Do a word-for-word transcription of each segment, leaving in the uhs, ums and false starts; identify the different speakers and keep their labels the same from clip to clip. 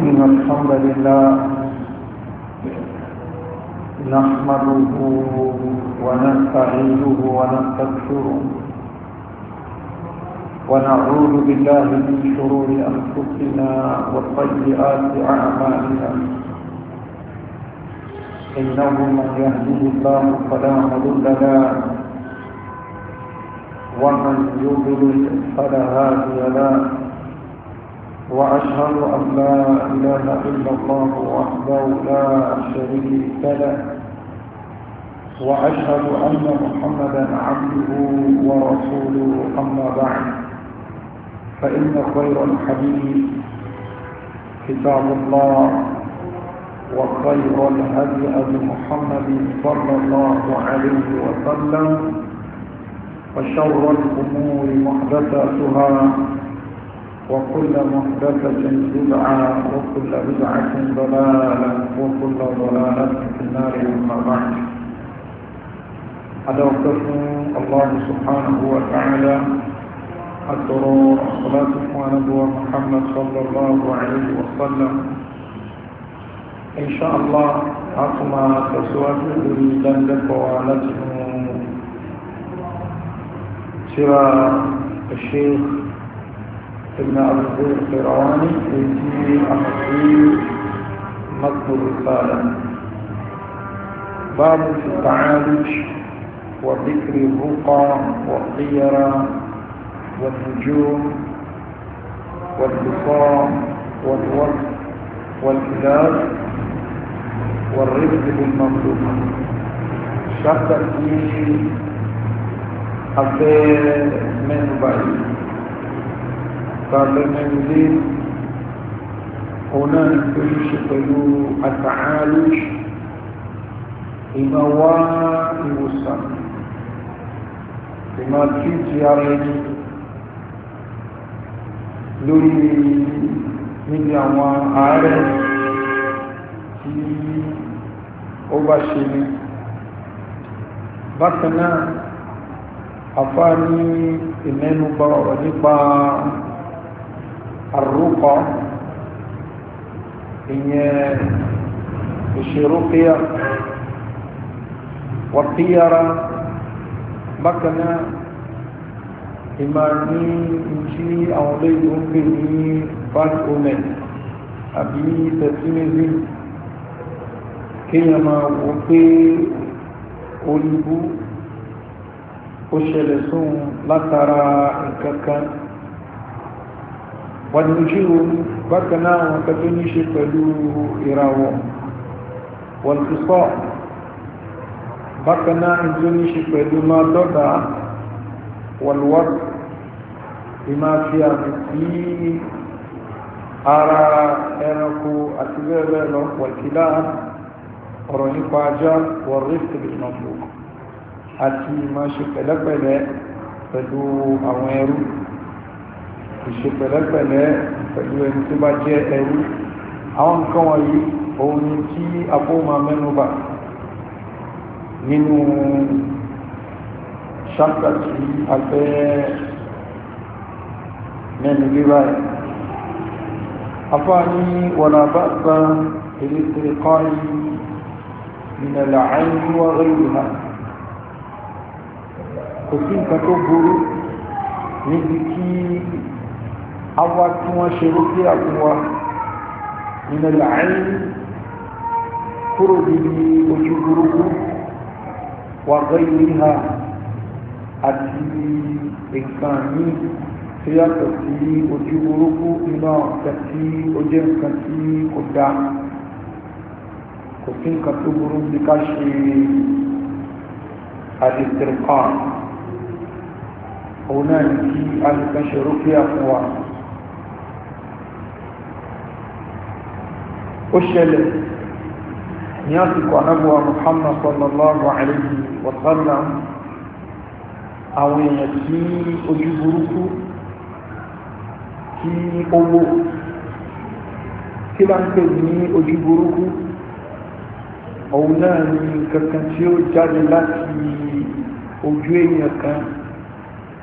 Speaker 1: إن الحمد لله نحمده ونستعينه ونستغفره ونعوذ بالله من شرور أنفسنا وسيئات أعمالنا إنه من يهده الله فلا مضل له ومن يضلل فلا هادي له وأشهد أن لا إله إلا الله وحده لا شريك له وأشهد أن محمدا عبده ورسوله أما بعد فإن خير الحديث كتاب الله وخير الهدي هدي محمد صلى الله عليه وسلم وشر الأمور محدثاتها وكل محدثة بدعة وكل بدعة ضلالة وكل ضلالة في النار أما بعد. هذا وقف الله سبحانه وتعالى أدعو الصلاة على محمد صلى الله عليه وسلم. إن شاء الله أقوم تسوات لذلك وعلتهم سوى الشيخ ابن أبي الزير القيرواني في أمثيل متن الرسالة باب في التعالج وذكر الرقى والطيرة والنجوم والبصام والوصف والكلاب والرزق بالمملوك. شرط في أفضل من بعيد قال المولين هنا نكتشف pẹ̀lú التعالج ìmọ̀ wá ìwòsàn ìmọ̀ tí ti ara ẹni lórí níbi àwọn ààrẹ tí ó bá ṣe ní bákan náà afá ní ìmẹ́nubà ọ̀rọ̀ nípa àrùkọ ìyẹn ìṣerúkíyà wàtíyàrá bákaná ìmá ní ìjí àwọn olóyìn ń pè ní bad omen àbí pessimism kíyàn máa wò pé olùbú ó ṣẹlẹ̀ sóhun látara nǹkankan wọ́n ní ojú bákaná àwọn kẹtọ́ ní ṣe pẹ̀lú ìràwọ̀ wọ́n ti sọ bákaná ìjọ ní ṣe pẹ̀lú máa dọ́dá wọ́lwọ́n ìmá fi àmì sí ara ẹranko àti bẹ́ẹ̀ lọ wọ̀kílá ọ̀rọ̀ nípa ajá wọ́n rí ìsìnkú àti ìmá ṣe pẹ̀lẹ́pẹ̀lẹ́ pẹ̀lú àwọn ẹrú ìṣe pẹ̀lẹ́pẹ̀lẹ́ pẹ̀lú ẹni tó bá jẹ́ ẹrú. Àwọn nǹkan wọ̀nyí òun ni tí àpóhùnmá mẹ́nubà nínú ṣáptà tí a fẹ́ mẹ́nu líra ẹ̀. afá ní wala ba'sa bil-istiqā'i min al-'ayni wa ghayriha. kò sí nǹkan tó burú níbi kí awa tí wọ́n ṣe rúkí àkúnwá nínú àárín kúrò níbi ojú burúkú wà ghayriha àti nǹkan ní tí yàtọ̀ sí ojú burúkú nínú nǹkan tí ó jẹ́ nǹkan tí kò dá. kò sí nǹkan tó burú bí ká ṣe al-istirqā òun náà ní kí a lè kan ṣe rúkí àkúnwá. ó ṣẹlẹ̀ ní àsìkò ànábùwà Muhammad sallallahu alayhi wa sallam àwọn èèyàn tí ojú burúkú kí owó kí bá ń pè ní ojú burúkú òun náà ní kankan tí ó jáde láti ojú èèyàn kan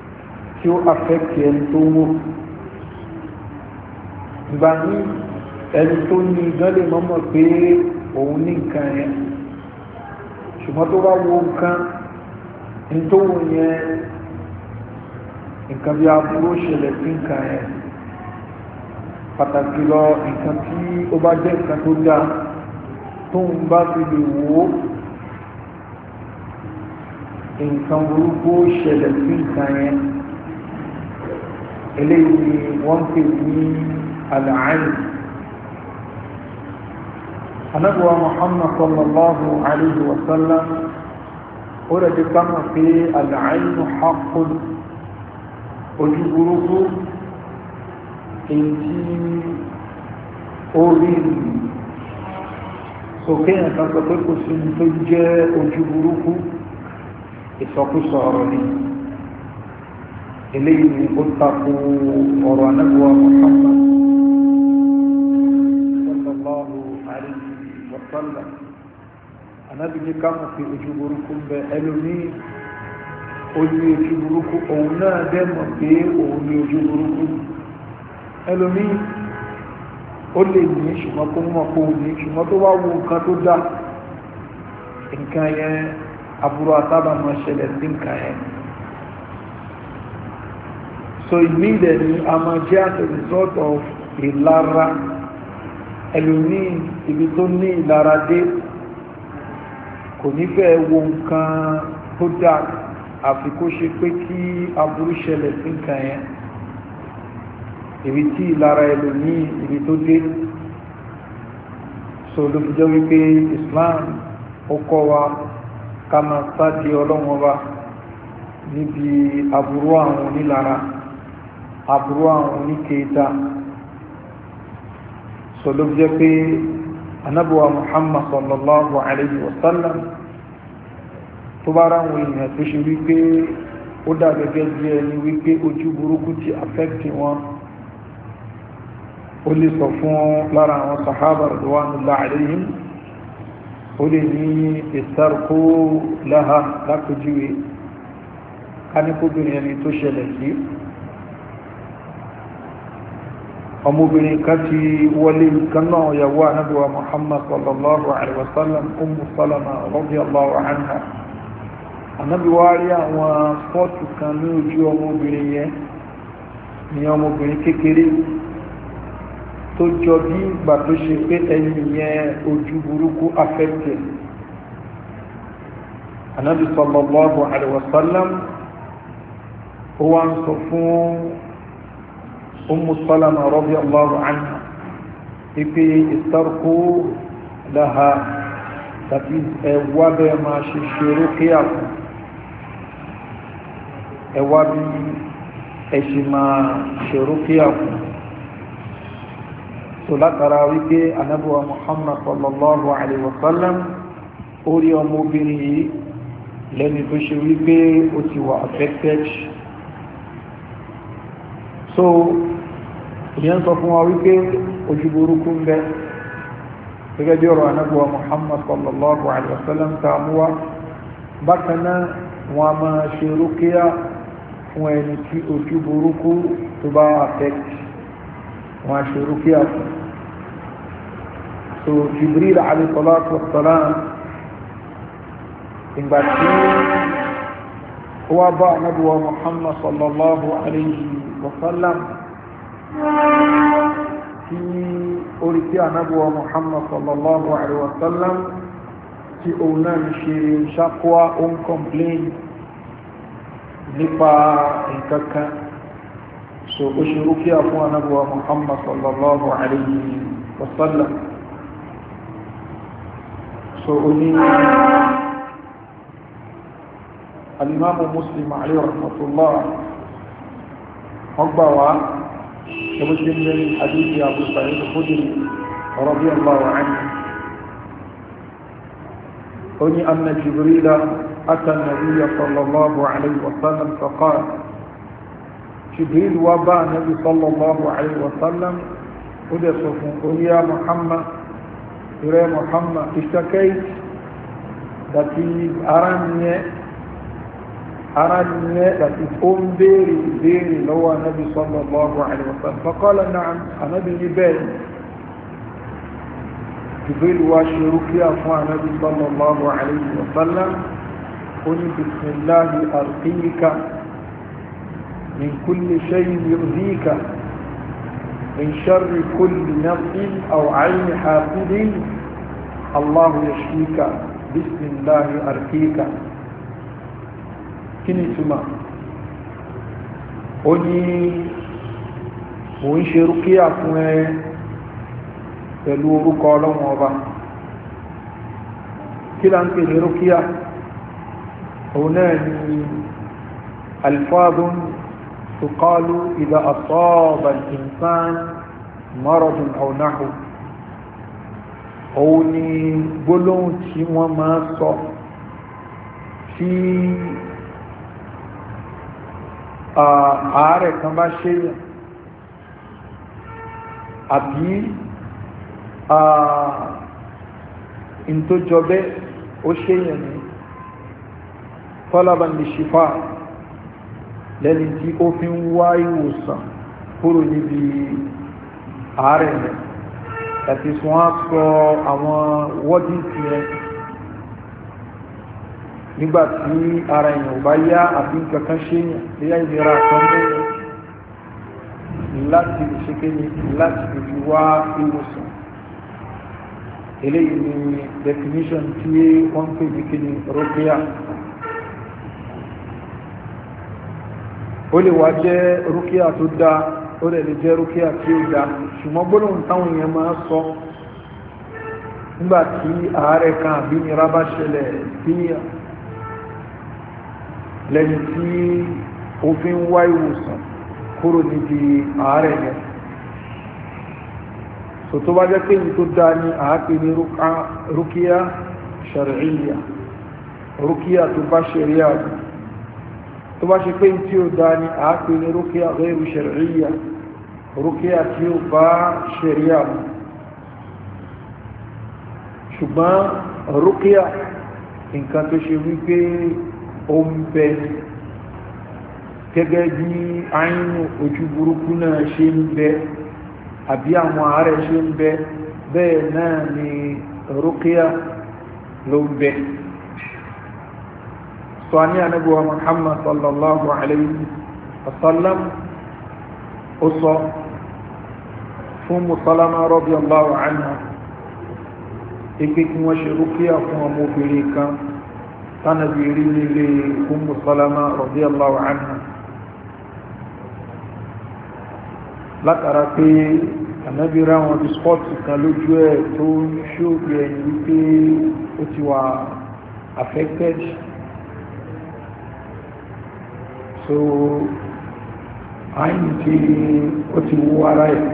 Speaker 1: tí ó affect ẹni tó wó ìgbà ní ẹni tó ní gan lè mọ́mọ́ pé òun ní nǹkan yẹn ṣùgbọ́n tó bá wo nǹkan ní tó wù yẹn nǹkan bí aburú ṣẹlẹ̀ sí nǹkan yẹn pàtàkì lọ nǹkan tí ó bá jẹ́ nǹkan tó dáa tó ń bá fi lè wò ó nǹkan burúkú ṣẹlẹ̀ sí nǹkan yẹn eléyìí ni wọ́n pè ní àlàáyé. Ànábì Muhammad sallallahu alayhi wa sallam ó rẹ̀ jẹ́ kánà pé àlàáyé haqqun ojú burúkú èyí tí ó rí sókè yẹn kan sọ pé kò sí ní tó jẹ́ ojú burúkú ìsọkúsọ ọ̀rọ̀ ni eléyìí ni ó tako ọ̀rọ̀ Ànábì Muhammad sallallahu alayhi wa sallam. Ànábì ní ká mọ̀ pé ojú burúkú ń bẹ ẹlòmíì ojú ojú burúkú òun náà dẹ́ mọ̀ pé òun ní ojú burúkú ẹlòmíì ó lè ní ṣùgbọ́n kó mọ̀ kó ní ṣùgbọ́n tó wá wo nǹkan tó dá nǹkan yẹn aburú àtàbàmọ̀ ṣẹlẹ̀ sí nǹkan yẹn. So immediately a máa jẹ́ as a result of ìlara ẹlòmíì ibi tó ní ìlara dé kò ní fẹ́ wo nǹkan tó dá àfi kó ṣe pé kí aburú ṣẹlẹ̀ sí nǹkan yẹn ibi tí ìlara ẹlòmíì ibi tó dé. So ló fi jẹ́ wípé Islam ó kọ́ wa ká máa sáàdì ọlọ́run ọba níbi aburú àwọn onílara aburú àwọn oníkèéta. So ló fi jẹ́ pé Ànábì Muhammad sallallahu alayhi wa sallam tó bá ráwọn èèyàn tó ṣe wípé ó dàgẹ́gẹ́ bí ẹni wípé ojú burúkú ti affect wọn ó lè sọ fún lára àwọn sahaba radwanullahi alayhim ó lè ní ìstarkó láha lápòjúwe ká ní kóbìnrin ẹni tó ṣẹlẹ̀ sí ọmọbìnrin kan ti wọlé kan náà yàwó Ànábì Muhammad sallallahu alaihi wasallam Ummu Salama radiyallahu anha. Ànábì wá rí àwọn fọ́tù kan ní ojú ọmọbìnrin yẹn ní ọmọbìnrin kékeré tó jọ bí ìgbà tó ṣe pé ẹni yẹn ojú burúkú affected. Ànábì sallallahu alaihi wasallam ó wá ń sọ fún Ummu Salama radiyallahu anha ipe istarqu laha tàbí ẹwà bẹ́ẹ̀ máa ṣe ṣe rókèyà fún ẹwà bí ẹṣì máa ṣe rókèyà fún. So látara wípé Ànábì Muhammad sallallahu alaihi wasallam orí ọmọbìnrin yìí lẹ́ni tó ṣe wípé ó ti wà affected. So ìyẹn sọ fún wa wípé ojú burúkú ń bẹ gẹ́gẹ́ bí ọ̀rọ̀ Ànábì Muhammad sallallahu alaihi wasallam ta mú wa. Bákan náà wọn a máa ṣe rúkíyà fún ẹni tí ojú burúkú tó bá affect wọn a ṣe rúkíyà fún. So Jibril alayhi salatu wassalam ìgbà tí ó wá bá Ànábì Muhammad sallallahu alaihi wasallam tí orí tí Ànábì Muhammad sallallahu alaihi wasallam tí òun náà ń ṣe ṣákúwá ó ń complain nípa nǹkankan. So ó ṣe rúkíà fún Ànábì Muhammad sallallahu alaihi wasallam. So ó ní al-Imam Muslim alayhi rahmatullah ọgbà wá كمسلم من حديث أبو سعيد الخدري رضي الله عنه قل أن جبريل أتى النبي صلى الله عليه وسلم فقال جبريل وباء النبي صلى الله عليه وسلم قل قل يا محمد يا محمد اشتكيت التي أراني أراني التي أنبري بيري لو النبي صلى الله عليه وسلم فقال نعم أنا بني بيري Jibril wá ṣe rúkíà fún Ànábì sallallahu alayhi wa sallam ó ní bismillahi arqika min kulli shay'in yu'dhika min sharri kulli nafsin aw 'ayni hasidin Allahu yashfika bismillahi arqika. Kí ni ìtumọ̀? Ó ní mò ń ṣe rúkíà fún ẹ pẹ̀lú orúkọ Ọlọ́run ọba. Kí la ń pè ní rúkíà? òun náà ni alfadun tuqalu idha asaba al-insan maradun aw nahu. Òun ni gbólóhùn tí wọ́n máa sọ tí ààrẹ kan bá ṣe yàn àbí in tó jọ bẹ́ ó ṣe yàn ní talaban li shifa lẹ́ni tí ó fi ń wá ìwòsàn kúrò níbi ààrẹ rẹ̀ àti wọ́n sọ àwọn wọ́dí ti rẹ̀ nígbàtí ara èèyàn bá yá àbí kankan ṣe yàn léyà ìlera kan lẹ́yìn láti lè ṣe kéde láti lè fi wá ìwòsàn. Eléyìí ni definition tí wọ́n pè ní kéde rúkíà. Ó lè wá jẹ́ rúkíà tó dáa, ó lè lè jẹ́ rúkíà tí ó dáa, ṣùgbọ́n gbólóhùn táwọn èèyàn máa sọ nígbàtí ààrẹ kan àbí nira bá ṣẹlẹ̀ síyàn lẹ́ni tí ó fi ń wá ìwòsàn kúrò níbi ààrẹ yẹn. So tó bá jẹ́ pé ní tó dá ní àápè ní rúkíá ṣàríyà, rúkíá tó bá ṣẹ̀ríà ní. Tó bá ṣe pé ní tí ó dá ní àápè ní rúkíá ghayru ṣàríyà, rúkíá tí ó bá ṣẹ̀ríà ní. Ṣùgbọ́n rúkíá nǹkan tó ṣe wípé ó ń bẹ gẹ́gẹ́ bí àìnù ojú burúkú náà ṣe ń bẹ àbí àwọn ààrẹ ṣe ń bẹ bẹ́ẹ̀ náà ni rúkíà ló ń bẹ. sọ ní ànábì wa Muhammad sallallahu alayhi wa sallam ó sọ fún Musalama radiyallahu anha ìpé kí wọ́n ṣe rúkíà fún ọmọbìnrin kan tánàbí rí nílé Ummu Salama radiyallahu anha látara pé ànábì rá wọn bí spọ́ọ̀tì kan lójú ẹ̀ tó ń ṣóògbé ẹni wípé ó ti wà affected. So àyìn tí ó ti wú ara ẹ̀.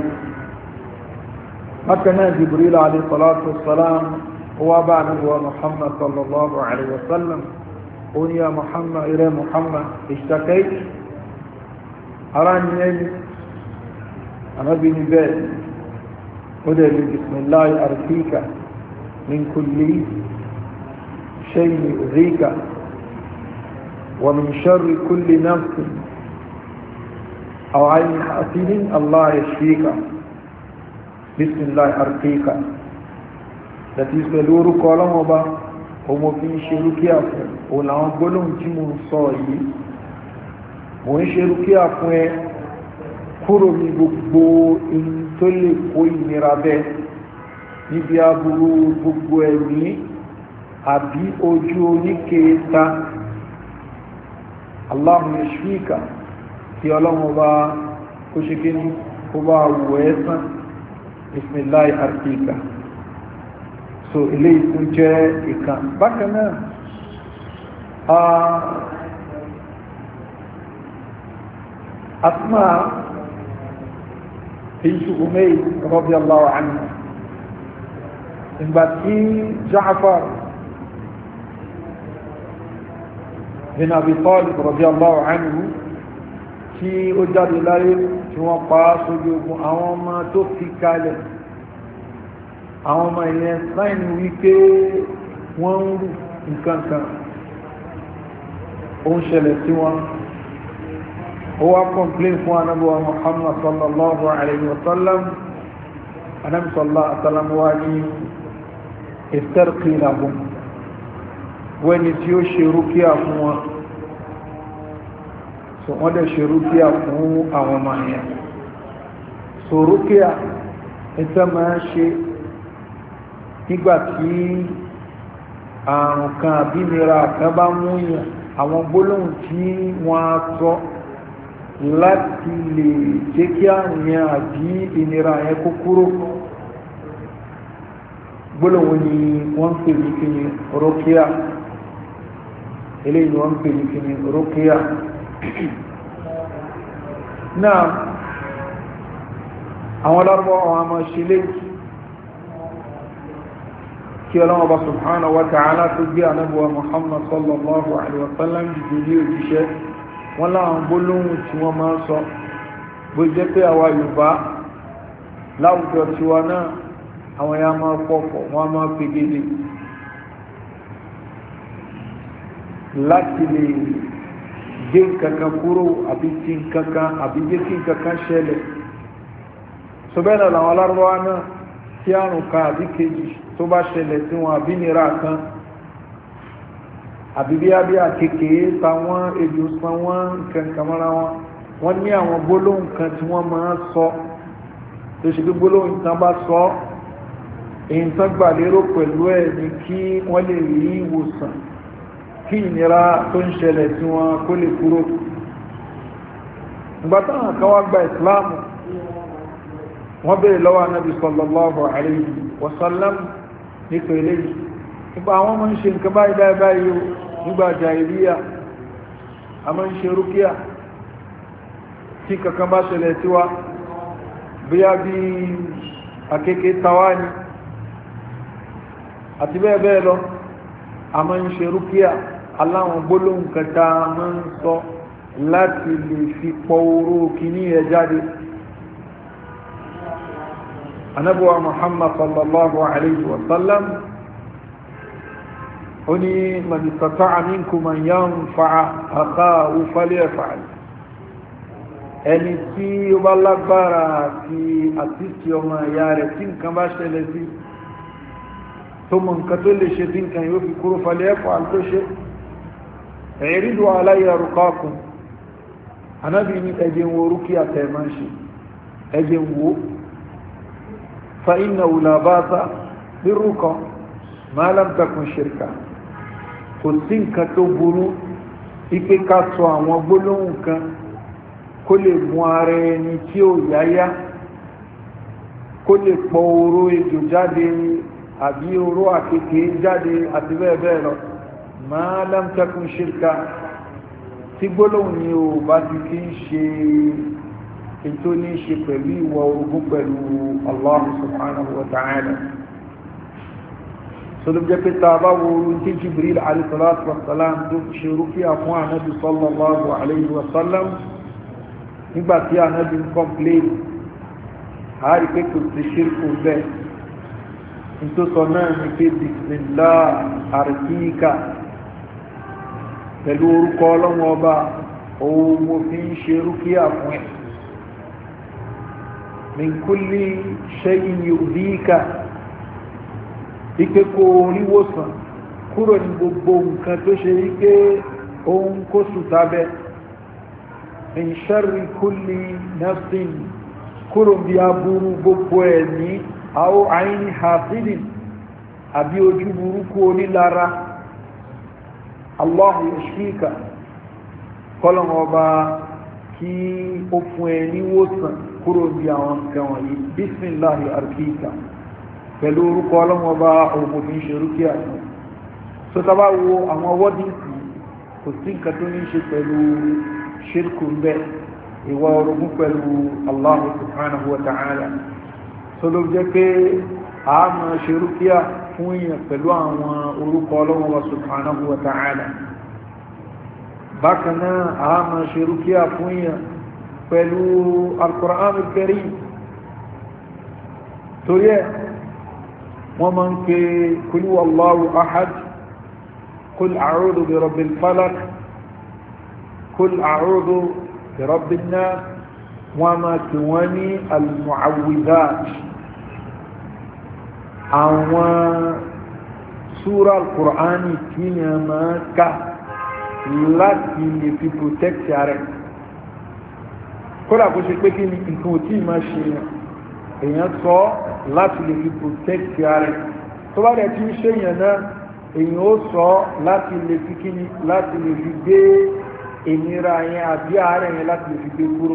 Speaker 1: Bákan náà Jibril alayhi salatu wassalam wá bá ànábì wa Muhammad sallallahu alayhi wa sallam ó ní ya Muhammad irẹ́ Muhammad ishtakayt ara ní ẹni ànábì ní bẹ́ẹ̀ ó dẹ̀ lè bismillahi arqika min kulli shay'in yu'dhika wa min sharri kulli nafsin aw 'ayni hasidin Allah yashfika bismillahi arqika. That is pẹ̀lú orúkọ ọlọ́wọ́ bá ọmọ fi ń ṣe rúkíà fún òun làwọn gbólóhùn tí mo ń sọ yìí. Mo ń ṣe rúkíà fún ẹ kúrò ní gbogbo in tó lè kó ìnira bẹ́ẹ̀ níbi aburú gbogbo ẹ̀mí àbí ojú oníkeeta. Allahu yashfika tí ọlọ́wọ́ bá kó ṣe kí ní kó bá wù ẹ́ sàn. Bismillahi arqika. So eléyìí tún jẹ́ ìkan. Bákan náà Asma bintu Umayr radiyallahu anha ìgbà tí Ja'far bin Abi Talib radiyallahu anhu tí ó jáde láyé tí wọ́n pa sójú ogun àwọn ọmọ tó fi kalẹ̀ àwọn ọmọ ilẹ̀ sáìnì wípé wọ́n ń rú nǹkankan ó ń ṣẹlẹ̀ sí wọn. Ó wá kọ̀mplín fún Ànábì wa Muhammad sallallahu alayhi wa sallam. Ànábì sallallahu alayhi wa sallam wá ní istarqi lahum wẹ́ni tí ó ṣe rúkíà fún wọn so wọ́n dẹ̀ ṣe rúkíà fún àwọn ọmọ yẹn so rúkíà ìtẹ́ máa ń ṣe nígbàtí àrùn kan àbínira kan bá mú yàn àwọn gbólóhùn tí wọ́n á sọ láti lè jẹ́ kí àrùn yẹn àbí ìnira yẹn kó kúrò gbólóhùn ni wọ́n ń pè ní kíni rúkíà eléyìí wọ́n ń pè ní kíni rúkíà náà àwọn lárúbọ̀ àwọn àmọ́ ṣe léyìí kí ọlọ́wọ́ bá subhanahu wa ta'ala tó gbé ànábùwà Muhammad sallallahu alaihi wasallam jìdì ní òjíṣẹ́ wọ́n láwọn gbólóhùn tí wọ́n máa ń sọ bó jẹ́ pé àwa Yorùbá láwùjọ tiwa náà àwọn ya máa pọ̀pọ̀ wọ́n máa pegede láti lè gbé nǹkankan kúrò àbí tí nǹkankan àbí jẹ́ kí nǹkankan ṣẹlẹ̀ so bẹ́ẹ̀ náà làwọn alárúbáwá náà tí àrùn kan àbí kejì tó bá ṣẹlẹ̀ sí wọn àbí nira kan àbí bí abí àkekèé ta wọ́n ejò san wọ́n nǹkankan mọ́ra wọn wọ́n ní àwọn gbólóhùn kan tí wọ́n máa sọ tó ṣe pé gbólóhùn tán bá sọ èyí tán gbà lérò pẹ̀lú ẹ̀ ní kí wọ́n lè rí ìwòsàn kí ìnira tó ń ṣẹlẹ̀ sí wọn kó lè kúrò ìgbà táwọn kan wá gba ìsìláàmù wọ́n bèèrè lọ́wọ́ anábì sallallahu alayhi wa sallam nípa eléyìí nípa àwọn ọmọ ń ṣe nǹkan báyìí báyìí báyìí nígbà jàìríyà a máa ń ṣe rúkíà tí kankan bá ṣẹlẹ̀ sí wa bóyá bí akéèké tawá ni àti bẹ́ẹ̀ bẹ́ẹ̀ lọ a máa ń ṣe rúkíà aláwọn gbólóhùn kẹta máa ń sọ láti lè fi pọ oró kìíní ẹ jáde anabuwa Muhammad sallallahu alayhi wa sallam ó ní man istata'a minkum an yanfa'a akhahu falyaf'al ẹni tí ó bá lágbára àti àtìsí ọmọ ìyá rẹ̀ tí nǹkan bá ṣẹlẹ̀ sí tó mọ̀ nǹkan tó lè ṣe tí nǹkan yóò fi kúrò falyaf'al tó ṣe i'ridu alayya ruqakum anábì ní ẹjẹ̀ wo rúkíà tẹ̀ máa ń ṣe ẹjẹ̀ wo fa innahu la ba'sa birruqa ma lam takun shirka kò sí nǹkan tó burú ipé ká sọ àwọn gbólóhùn kan kó lè mú ara ẹni tí ó yáyá kó lè pọ oró ejò jáde àbí oró àkekèé jáde àti bẹ́ẹ̀ bẹ́ẹ̀ lọ ma lam takun shirka tí gbólóhùn ni ó bá ti kí ń ṣe ètò ní ṣe pẹ̀lú ìwà orogún pẹ̀lú Allah subhanahu wa ta'ala sọlọ́ jẹ́ pé ta bá wo orun tí Jibril alayhi salatu wa salam tó ṣe rúkíà fún ànábì sallallahu alayhi wa sallam nígbàtí ànábì ń kọ́mplé àárí pé kò sí ṣírkù bẹ́ẹ̀ nítòsọ náà ní pé bismillah àrùkíkà pẹ̀lú orúkọ ọlọ́wọ́ ọba òun mo fi ń ṣe rúkíà fún ẹ̀ min kulli shay'in yu'dhika ike kó oríwòsàn kúrò ní gbogbo nǹkan tó ṣe wípé ohun kó sùtábẹ́ min sharri kulli nafsin kúrò bí aburú gbogbo ẹ̀ ní aw ayni hasidin àbí ojú burúkú onílára Allah yashfika kọ́lọ̀mọ̀ ọba kí ó fún ẹ níwòsàn kúrò bí àwọn nǹkan wọ̀nyí bismillahi arkika pẹ̀lú orúkọ ọlọ́wọ́ bá òmòfin ṣe rúkíà fún so tá bá wo àwọn wọ́díǹsì kò sí nǹkan tó ní ṣe pẹ̀lú ṣírkù ń bẹ ìwà orogún pẹ̀lú Allah subhanahu wa ta'ala so ló jẹ́ pé a máa ṣe rúkíà fún èèyàn pẹ̀lú àwọn orúkọ ọlọ́wọ́ subhanahu wa ta'ala bákan náà a máa ṣe rúkíà fún èèyàn pẹ̀lú al-Qur'an al-Karim torí ẹ̀ wọ́n máa ń pè kul huwallahu ahad kul a'udhu bi rabbil falaq kul a'udhu bi rabbin nas wọ́n máa pè wọ́n ní al-mu'awwidhat àwọn súra al-Qur'ani tí ni a máa ká láti lè fi protect ààrẹ kódà kó ṣe pé kí ni nǹkan tí ma ṣe èèyàn sọ láti lè fi protect ààrẹ tó bá dẹ̀ tí ń ṣe èèyàn náà èèyàn ó sọ láti lè fi kí ni láti lè fi gbé ìnira yẹn àbí ààrẹ yẹn láti lè fi gbé kúrò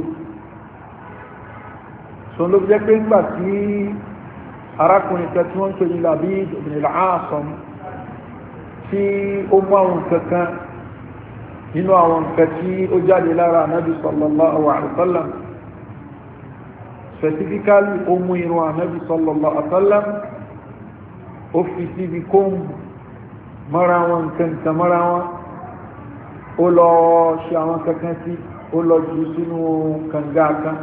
Speaker 1: sọ ló jẹ́ pé nígbà tí arákùnrin kan tí wọ́n ń pè ní Labid ibn al-Asam tí ó mú àwọn kankan nínú àwọn nǹkan tí ó jáde lára Ànábì sallallahu alaihi wasallam specifically ó mú irun Ànábì sallallahu alaihi wasallam ó fi síbi kóńbù mọ́ra wọn nǹkan nǹkan mọ́ra wọn ó lọ ṣe àwọn kankan sí ó lọ jù sínú kànga kan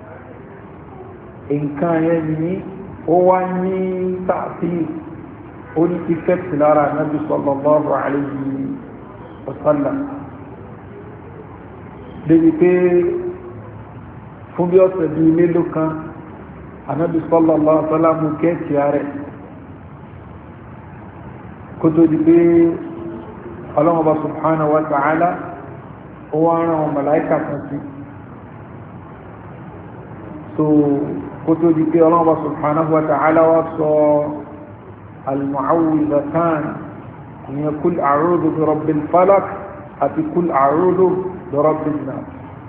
Speaker 1: nǹkan yẹn ní ó wá ní ta'thir ó ní effect lára Ànábì sallallahu alaihi wasallam débi pé fún bí ọ̀sẹ̀ bíi mélòó kan Ànábì sallallahu alaihi wasallam mú kẹ́ẹ̀kì rẹ̀ kó tó di pé Ọlọ́hun subhanahu wa ta'ala ó wá rán àwọn màláíkà kan sí so kó tó di pé Ọlọ́hun subhanahu wa ta'ala wá sọ al-mu'awwidhatan ìyẹn kul a'udhu bi rabbil falaq àti kul a'udhu برب الناس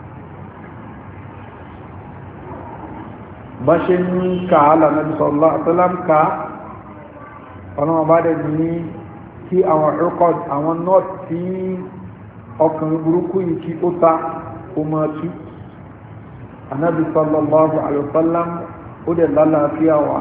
Speaker 1: بشن كعلى النبي صلى الله عليه وسلم كا ọlọ́mọ bá dẹ̀ ní kí àwọn ọkọ̀d àwọn nọ́ọ̀tì tí ọkùnrin burúkú yìí kí ó ta ó máa tú Ànábì sallallahu alaihi wasallam ó dẹ̀ lálàáfíà wà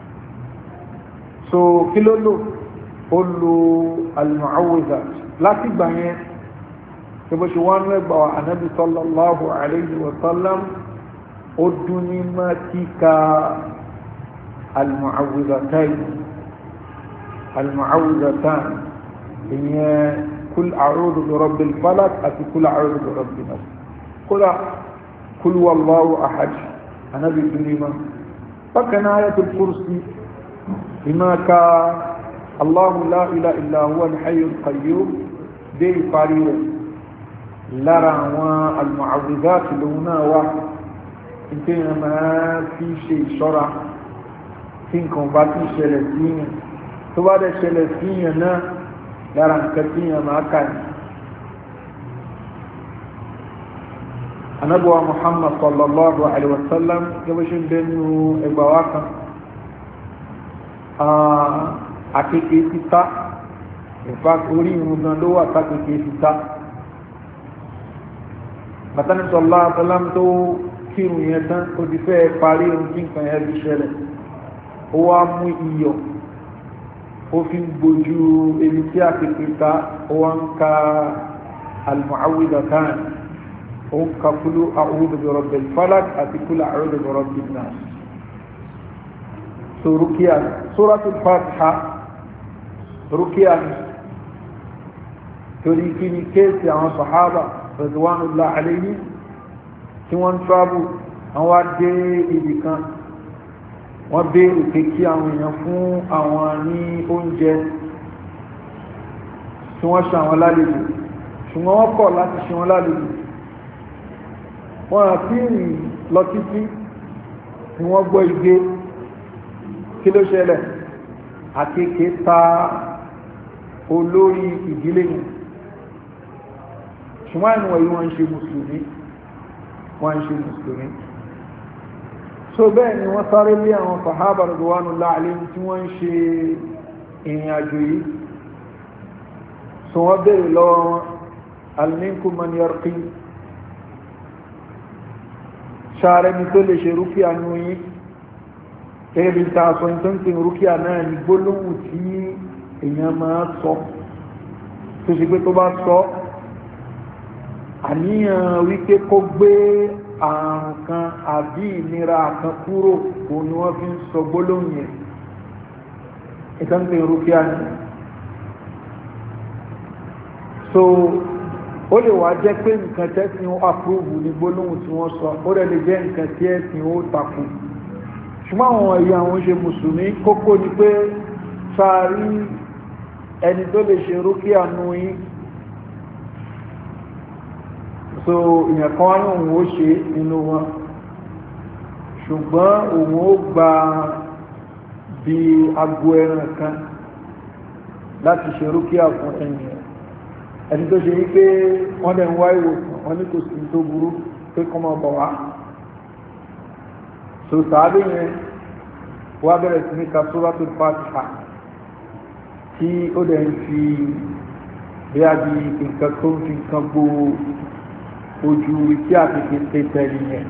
Speaker 1: so kí ló lò ó lo al-mu'awwidhat láti gbà yẹn tẹ́bọ̀ ṣe wọ́n lẹ́gbà wa Ànábì sallallahu alayhi wa sallam ó dún ní máa kíka al-mu'awwidhatayn al-mu'awwidhatan ìyẹn kul a'udhu bi rabbil falaq àti kul a'udhu bi rabbin nas kódà kul wallahu ahad Ànábì dún ní máa bákan náà ayatul kursi ìmá ka Allahu la ilaha illa huwa al-hayyul qayyum dé ìparí rẹ̀ lára àwọn al-mu'awwidhat lòun náà wá ìpé yẹn máa fi ṣe ìṣọ́ra tí nǹkan bá ti ṣẹlẹ̀ sí yẹn tó bá dẹ̀ ṣẹlẹ̀ sí yẹn náà lára nǹkan tí yẹn máa kà ní. anábọ̀wá Muhammad sallallahu alaihi wasallam gẹ́gẹ́ ṣe ń bẹ nínú ẹgbà wá kan àkèké títà ìfà orí irun gan ló wà tákèké títà bàtàní sọ̀lá àtàlám tó kírun yẹn tán ó ti fẹ́ parí ohun tí nǹkan yẹn fi ṣẹlẹ̀ ó wá mú iyọ̀ ó fi ń gbojú ebi tí a kékeré ta ó wá ń ka al-mu'awwidhatan ó ń ka kúlú a'udhu bi rabbil falaq àti kúlú a'udhu bi rabbin nas so rukiya suratul fatiha rukiya torí kí ni kéèsì àwọn sàhábà radwanullah alayhi tí wọ́n travel àwọn adé ibì kan wọ́n béèrè pé kí àwọn èèyàn fún àwọn ní oúnjẹ tí wọ́n ṣe àwọn lálejò ṣùgbọ́n wọ́n kọ̀ láti ṣe wọn lálejò wọ́n àti ìrìn lọ títí ni wọ́n gbọ́ igé kí ló ṣẹlẹ̀ àkekèé ta olórí ìdílé yẹn ṣùgbọ́n ìwọ̀n yìí wọ́n ń ṣe mùsùlùmí wọ́n ń ṣe mùsùlùmí so bẹ́ẹ̀ ni wọ́n sáré lé àwọn sàhábà radwanullahi alayhim tí wọ́n ń ṣe ìrìn àjò yìí so wọ́n bèèrè lọ́wọ́ wọn hal minkum man yarqi ṣàrẹ́ ni tó lè ṣe rúkìá nù yín gẹ́gẹ́ bí ta sọ tó ń pè rúkìá náà ní gbólóhùn tí èèyàn máa sọ tó ṣe pé tó bá sọ àníyàn wípé kó gbé àrùn kan àbí ìnira kan kúrò òun ni wọ́n fi ń sọ gbólóhùn yẹn ìtànkè rúkìá ni so ó lè wá jẹ́ pé nǹkan tẹ́sìn ó àpúrúvù ní gbólóhùn tí wọ́n sọ ó lè jẹ́ nǹkan tí ẹ̀sìn ó takò ṣùgbọ́n àwọn ẹ̀yà àwọn ṣe mùsùlùmí kókó ni pé sáàrí ẹni tó lè ṣe rúkíà nù yín so ìyẹn kan wá ní òun ó ṣe nínú wọn ṣùgbọ́n òun ó gba bí agbo ẹran kan láti ṣe rúkíà fún ẹni ẹni tó ṣe wípé wọ́n dẹ̀ ń wá ìwòsàn wọ́n ní kò sí tó burú pé kọ́ máa bọ̀ wá so tàbí yẹn wá bẹ̀rẹ̀ sí ní ka Suratul Fatiha tí ó dẹ̀ ń fi bí a bí nǹkan tó ń fi nǹkan gbó ojú tí a fi fi ṣe tẹ̀lé yẹn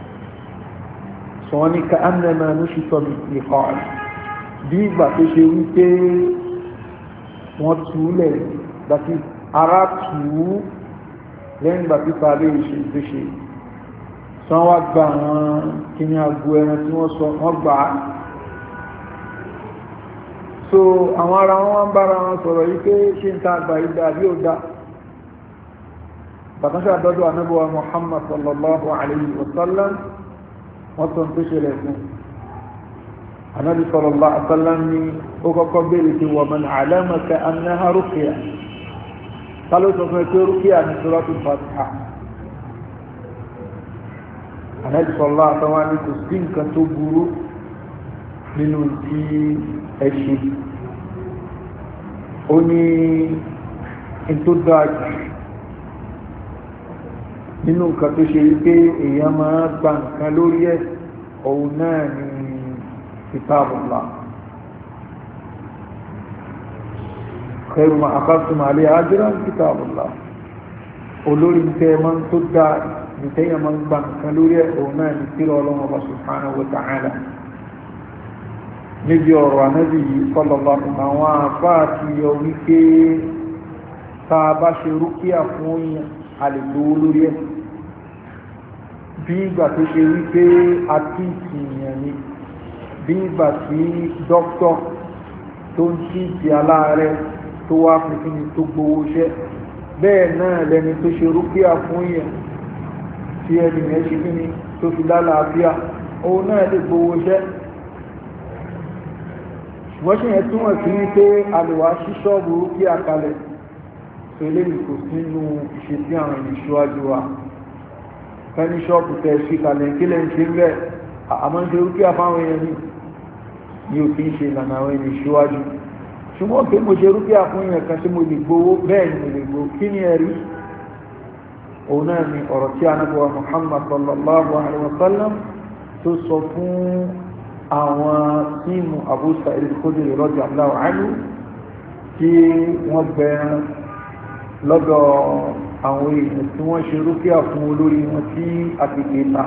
Speaker 1: sọ wọ́n ní ká annama nushita min-niqash bí ìgbà tó ṣe wípé wọ́n túlẹ̀ láti ara tù ú lẹ́yìn ìgbà tí sáré ìṣe ìgbéṣe sọ wá gba àwọn kíní agbo ẹran tí wọ́n sọ wọ́n gbà á so àwọn ara wọn wá ń bára wọn sọ̀rọ̀ yìí pé ṣe ń ta àgbà ìdá bí ó dá bàtánṣà dọ́dọ̀ anábọ̀wá Muhammad sallallahu alayhi wa sallam wọ́n tó ń tó ṣẹlẹ̀ fún anábì sallallahu alayhi wa sallam ní ó kọ́kọ́ béèrè pé wa man alamaka annaha ruqya ta ló sọ fún ẹ pé rúkìá ní Suratul Fatiha anábì sallallahu alayhi wa sallam ní kò sí nǹkan tó burú nínú tí ẹ ṣe ó ní ètò dájú nínú nǹkan tó ṣe wípé èèyàn máa gba nǹkan lórí ẹ̀ òun náà ni kitabullah khairu ma akhadtum alayhi ajran kitabullah olórí nǹkan máa ń tó dá nìtẹ́yàn máa ń gba nǹkan lórí ẹ̀ òun náà ni tírà Ọlọ́hun Ọba subhanahu wa ta'ala níbi ọ̀rọ̀ ànábì yìí sallallahu alaihi wasallam àwọn àfáà ti yọ wípé tá a bá ṣe rúkíà fún yàn a lè lówó lórí ẹ̀ bí ìgbà tó ṣe wípé a ti ìyàn ni bí ìgbà tí dókítọ̀ tó ń tí ti aláàárẹ̀ tó wá fún kí ni tó gbowó iṣẹ́ bẹ́ẹ̀ náà lẹni tó ṣe rúkíà fún yàn tí ẹni yẹn ṣe kí ni tó fi lálàáfíà òun náà lè gbowó iṣẹ́ wọ́n ṣe yẹn túnmọ̀ sí wípé àlèwà sí ṣọ́ọ̀bù kí a kalẹ̀ tó lè kò sínú ìṣe sí àwọn ìṣíwájú wa fẹ́ni ṣọ́ọ̀bù tẹ́ sí kalẹ̀ kí lẹ́ ń ṣe rẹ̀ àmọ́ ń ṣe rúkí àfáwọn èèyàn ní ní ò kí ń ṣe ìlànà àwọn ìṣíwájú ṣùgbọ́n pé mo ṣe rúkí àfún èèyàn kan tí mo lè gbowó bẹ́ẹ̀ ni mo lè gbowó kí ni ẹ̀rí òun náà ni ọ̀rọ̀ tí ànábì wa Muhammad sallallahu alaihi wa sallam tó sọ fún àwọn tíìmù Abu Sa'id al-Khudri radiyallahu anhu tí wọ́n bẹ̀rẹ̀ lọ́dọ̀ àwọn èèyàn tí wọ́n ṣe rúkíà fún olórí wọn tí a ti pè ta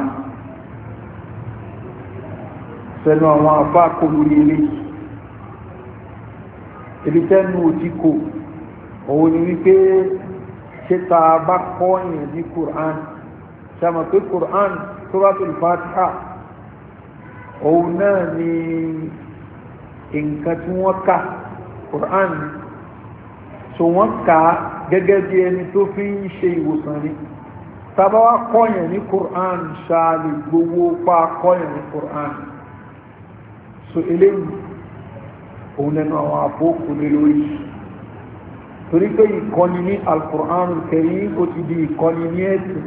Speaker 1: sẹ́nu àwọn àfá kò lórí ilé ibi tẹ́nu òtí kò òun ni wípé ṣe ta bá kọ́yìn ní Qur'an ṣàmà pé Qur'an Suratul Fatiha òun náà ni nǹkan tí wọ́n kà Qur'an so wọ́n kà gẹ́gẹ́ bí ẹni tó fi ń ṣe ìwòsàn ní tàbá wá kọ́yàn ní Qur'an ṣáàlì gbogbo pa kọ́yàn ní Qur'an so eléyìí òun lẹ́nu àwọn àpókò lé lórí torí pé ìkọ́ni ní Al-Qur'an Al-Karim ó ti di ìkọ́ni ní ẹ̀sìn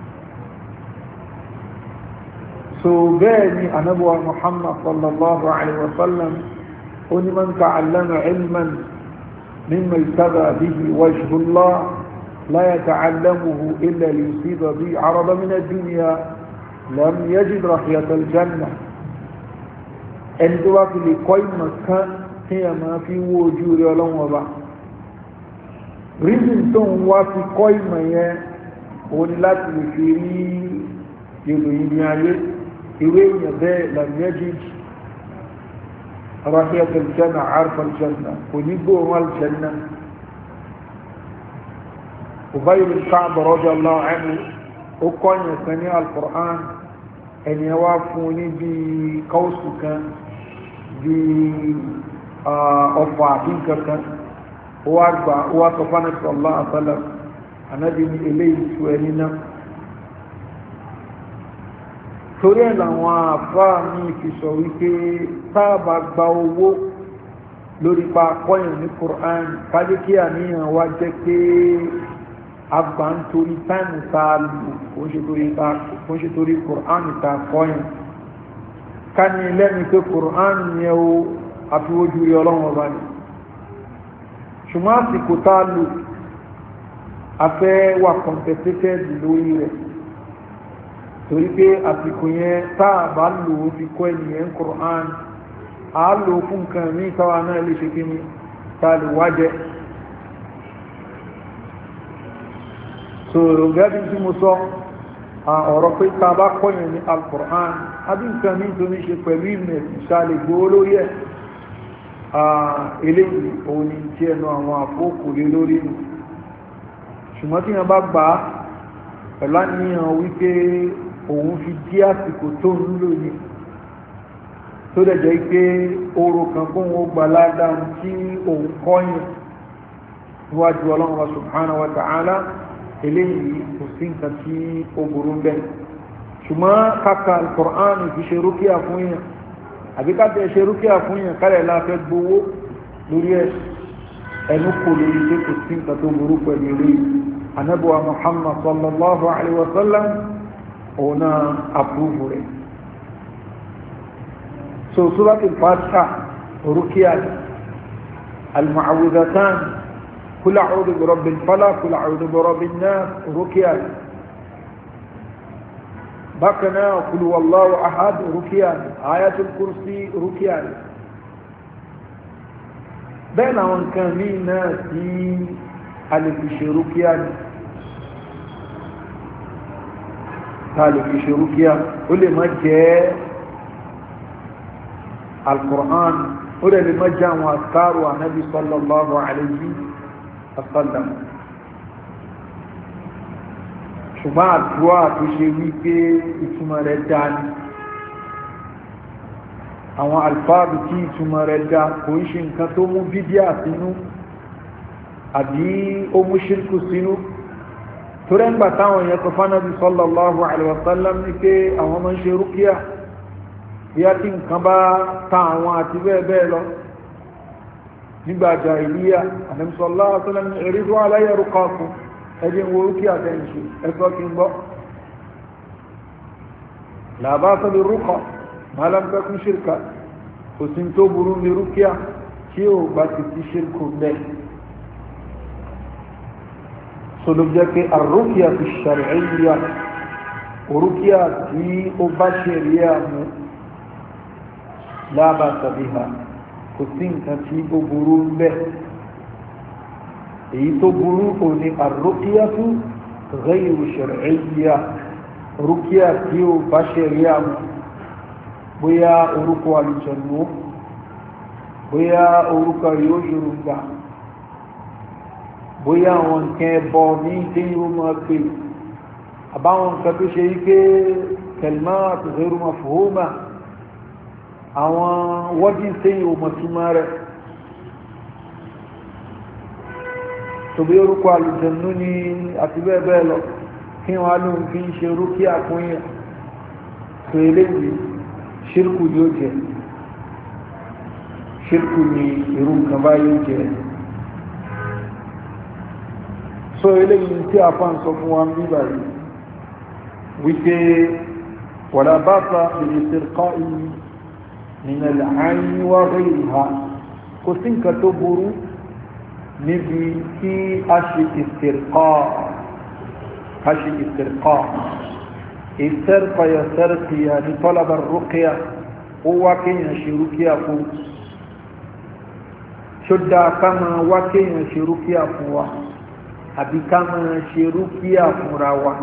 Speaker 1: so bẹ́ẹ̀ ni anábọ̀wà Muhammad sallallahu alaihi wasallam ó ní man ta'allama ilman mimma yubtagha bihi wajhullah la yata'allamuhu illa liyusiba bihi 'aradan min ad-dunya lam yajid rahiyata al-jannah ẹni tó wá fi lè kọ́ ìmọ̀ kan tí a máa fi wó ojú rẹ̀ Ọlọ́run Ọba reason tó ń wá fi kọ́ ìmọ̀ yẹn òun ni láti lè fi rí ìròyìn ní ayé ìwé èèyàn bẹ́ẹ̀ làmìyàjì rahiyat aljanna arfa aljanna kò ní gbóòrùn aljanna Ubay bin Ka'b radiyallahu anhu ó kọ́yìn kan ní al-Qur'an ẹni wá fún ní bí káwùsù kan bí ọ̀fà àbí kankan ó wá gbà ó wá sọ fánà sallallahu alaihi wasallam anábì ní eléyìí tú ẹni náà torí ẹ̀ làwọn àfáà ní fi sọ wípé táàbà gba owó lórí pa kọ́yàn ní Qur'an kájé kí àníyàn wá jẹ́ pé agbà ń torí táìmù ta lù kó ń ṣe torí Qur'an ta kọ́yàn ká ní lẹ́nu pé Qur'an yẹn o àfiwójú rí ọlọ́run ọba ni ṣùgbọ́n àsìkò tá lù afẹ́ wà compensated lórí rẹ̀ torí pé àsìkò yẹn tá a bá lò ó fi kọ́ ènìyàn Qur'an a lò fún nǹkan ní ìtawà náà lè ṣe kí ni ta lè wájẹ́ so gẹ́bí tí mo sọ ọ̀rọ̀ pé ta bá kọ́yìn ní al-Qur'an àbí nǹkan ní tó ní ṣe pẹ̀lú ìmẹ̀ ìṣàlẹ̀ gbówó lórí ẹ̀ eléyìí òun ni tí ẹnu àwọn àfókò lé lórí nù ṣùgbọ́n tí wọ́n bá gbà á pẹ̀lú àníyàn wípé òun fi dí àsìkò tó ń lò ní tó dẹ̀ jẹ́ pé oòrùn kan fún òun gbà ládàá tí òun kọ́yìn níwájú ọlọ́run wa subhanahu wa ta'ala eléyìí kò sí nǹkan tí ó burú bẹ́ẹ̀ ṣùgbọ́n kàkà al-Qur'an fi ṣe rúkìá fún yàn àbí ká tẹ̀ ṣe rúkìá fún yàn kálẹ̀ láfẹ́ gbowó lórí ẹ̀ ẹnu kò lórí pé kò sí nǹkan tó burú pẹ̀lú eléyìí anabuwa Muhammad sallallahu alaihi wa sallam òun náà àpúrúfù rẹ̀ so suratul Fatiha rúkìá al-mu'awwidhatan قل أعوذ برب الفلق قل أعوذ برب الناس ركيا بكنا قل والله أحد ركيا آية الكرسي ركيا بين وانكامين في الفش ركيا الفش ركيا قل ما جاء القرآن قل ما جاء وأذكار النبي صلى الله عليه وسلم asálàm ṣùgbọ́n àdúrà tó ṣe wípé ìtumọ̀ rẹ̀ dá ní àwọn alfáàbù tí ìtumọ̀ rẹ̀ dá kò ń ṣe nǹkan tó mú bídíà sínú àbí ó mú ṣírkù sínú tó rẹ̀ ń gbà táwọn èèyàn tó fánàbí sallallahu alaihi wasallam ní pé àwọn máa ń ṣe rúkíà bí á tí nǹkan bá ta àwọn àti bẹ́ẹ̀ bẹ́ẹ̀ lọ nígbà jàhílíyà àdẹ́mùsọ̀lá ọ̀tọ́lẹ̀ ní ẹ̀rígbọ́ aláyẹ̀rú kọ́kùn ẹjẹ́ wo rúkí àtẹ́ǹṣì ẹ̀sọ́ kí n gbọ́ làbáṣọ́ lè rúkọ málámkẹ́kún ṣírkà kò sí tó burú ní rúkíà tí ó bá ti ti ṣírkù bẹ́ sọlọ́ jẹ́ pé àrúkíà fi ṣàríyà rúkíà tí ó bá ṣẹ̀ríyà mú lábàṣọ́ bí ha kò sí nǹkan tí ó burú ń bẹ èyí tó burú kò ní ar-ruqyatu ghayru shar'iyya rúkíà tí ó bá ṣẹ̀ríà mú bóyá orúkọ àlùjànnú bóyá orúkọ yóò ṣòrùngbà bóyá àwọn nǹkan ẹbọ ní ìdíyìn ó máa pè àbáwọn nǹkan tó ṣe wípé kalimat ghayru mafhuma àwọn wọ́dí sẹ́yìn òmọ̀túnmá rẹ̀ tó bí orúkọ àlùjànnú ní àti bẹ́ẹ̀ bẹ́ẹ̀ lọ kí wọ́n ló ń fi ń ṣe rúkíà fún yẹn tó eléyìí ṣírkù yóò jẹ ṣírkù ní irú nǹkan bá yóò jẹ so eléyìí tí a fà ń sọ fún wa nígbà yìí wípé wala ba'sa bil istirqa'i min al-'ayn wa ghayriha kò sí nǹkan tó burú níbi tí a ṣe istirqa a ṣe istirqa istirqa ya sarqiya ní talaba ar-ruqya ó wá kéèyàn ṣe rúkíà fún ṣódà ká máa wá kéèyàn ṣe rúkíà fún wa àbí ká máa ṣe rúkíà fúnra wa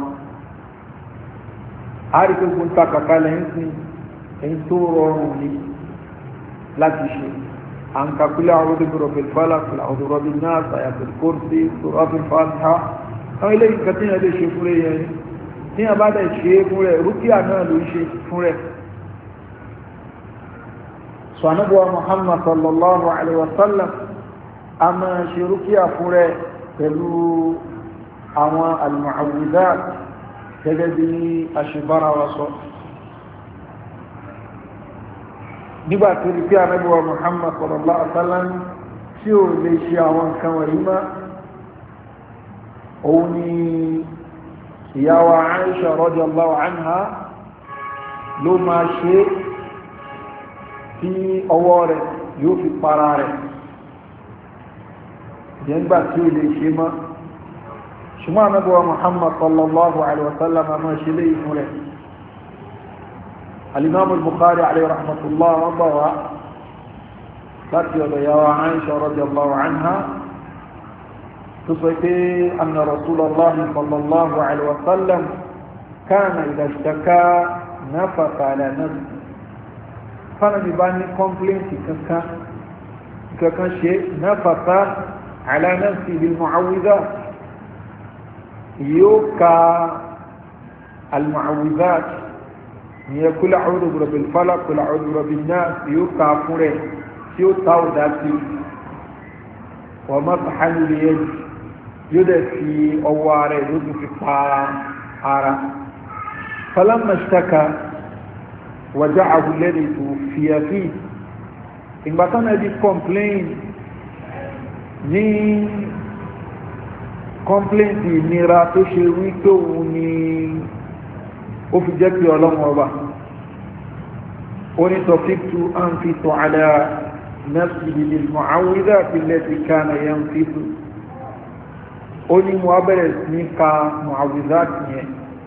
Speaker 1: a rí pé gbóǹta kàkà lẹ́yìn sí ẹ̀yìn tó rọrùn ní láti ṣe à ń kakúlẹ̀ àwọn olùdókòrò falaq àwọn olùrọ̀bì náà ayatul kursi suratul fatiha àwọn ilé ìkà tí yẹn lè ṣe fún rẹ̀ yẹn tí yẹn bá dẹ̀ ṣe fún rẹ̀ rúkíà náà ló ń ṣe fún rẹ̀ sọ̀nàbùwà Muhammad sallallahu alaihi wasallam a máa ṣe rúkíà fún rẹ̀ pẹ̀lú àwọn al-mu'awwidhat gẹ́gẹ́ bí aṣèbára wa sọ nígbà tó rí pé ànábì wa Muhammad sallallahu alaihi wasallam tí ó lè ṣe àwọn nǹkan wọ̀nyí má òun ni ìyá wa Aisha radiyallahu anha ló máa ṣe tí ọwọ́ rẹ̀ yóò fi para rẹ̀ nígbà tí ó lè ṣe má ṣùgbọ́n Ànábì wa Muhammad sallallahu alaihi wasallam máa ṣe lè fún rẹ̀. الإمام البخاري عليه رحمة الله وضعها لكي يا عائشة رضي الله عنها تصفي أن رسول الله صلى الله عليه وسلم كان إذا اشتكى نفث على نفسه فأنا بباني كومبلينت كان كان شيء نفث على نفسه بالمعوذات يوكا المعوذات ìyẹn kúlẹ̀ a'udhu bi rabbil falaq kúlẹ̀ a'udhu bi rabbin nas yóò ká fún rẹ̀ tí ó ta ọ̀dá sí wọ́n má sàánù lè yẹ yóò dẹ̀ fi ọwọ́ rẹ̀ ló tún fi pa ara falamma ishtaka waja'ahu alladhi tuwuffiya fihi ìgbà tán náà di complain ní complaint ìnira tó ṣe wí tó wù ní ó fi jẹ́ pé ọlọ́run ọba ó ní tọ́fíktu anfitu ala nafsihi bil mu'awwidhati allati kana yanfitu ó ní mo abẹ́rẹ̀ sí ní ka mu'awwidhati yẹn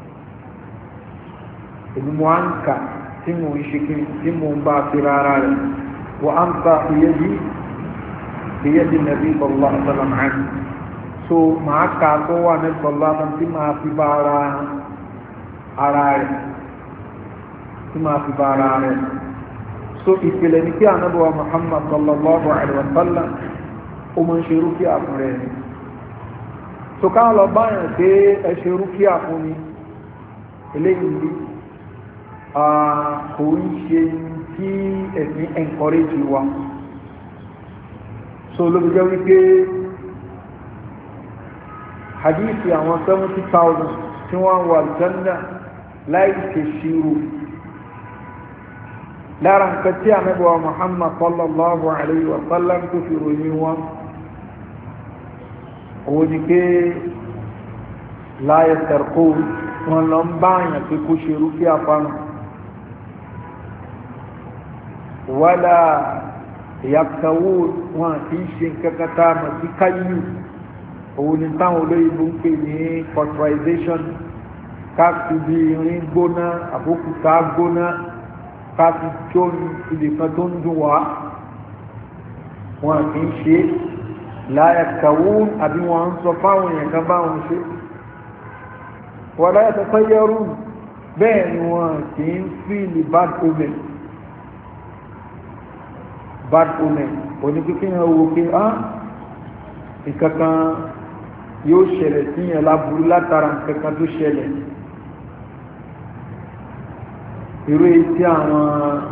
Speaker 1: èmi mo á ń kà tí mo ń ṣe kí tí mo ń bá fi rárá rẹ̀ wa amsa biyadi biyadi nabi sallallahu alaihi wasallam anhu so màá kà tó wà ní sallallahu alaihi wasallam tí màá fi bá ara ara rẹ̀ tí máa fi bá ara rẹ̀ so ìpìlẹ̀ ní kí Ànábì wa Muhammad sallallahu alaihi wa sallam ó mọ́ ṣe rúkíà fún rẹ̀ ni so ká lọ báyàn pé ẹ ṣe rúkíà fún ni eléyìí kò ń ṣe tí ẹ̀sìn encourage wa so ló fi jẹ́ wípé hadithi àwọn seventy thousand tí wọ́n wà Janna láì ṣe ṣírò lára nǹkan tí Ànábì wa Muhammad sallallahu alayhi wa sallam tó fi ròyìn wọn òun ni pé la yastarqun wọn lọ ń bá àyàn pé kó ṣe rúkíà fáwọn wala yaktawun wọn àti ṣe nǹkan kan tá a mọ̀ sí káyù òun ni táwọn olóyìnbó ń pè ní cauterization káàkiri bí irin gbóná àbókúta gbóná káàkiri tó ibi kan tó ń dùn wá wọn kì í ṣe láyà kàwún àbí wọn ń sọ fáwọn èèyàn kan báwọn ṣe wọn láyà tẹ́tọ́ yẹrù bẹ́ẹ̀ ni wọn kì í fíìlì bad omen bad omen onípínpín owó pé ah ìkankan yóò ṣẹlẹ̀ sí yẹn láburú látara nǹkankan tó ṣẹlẹ̀ irú etí àwọn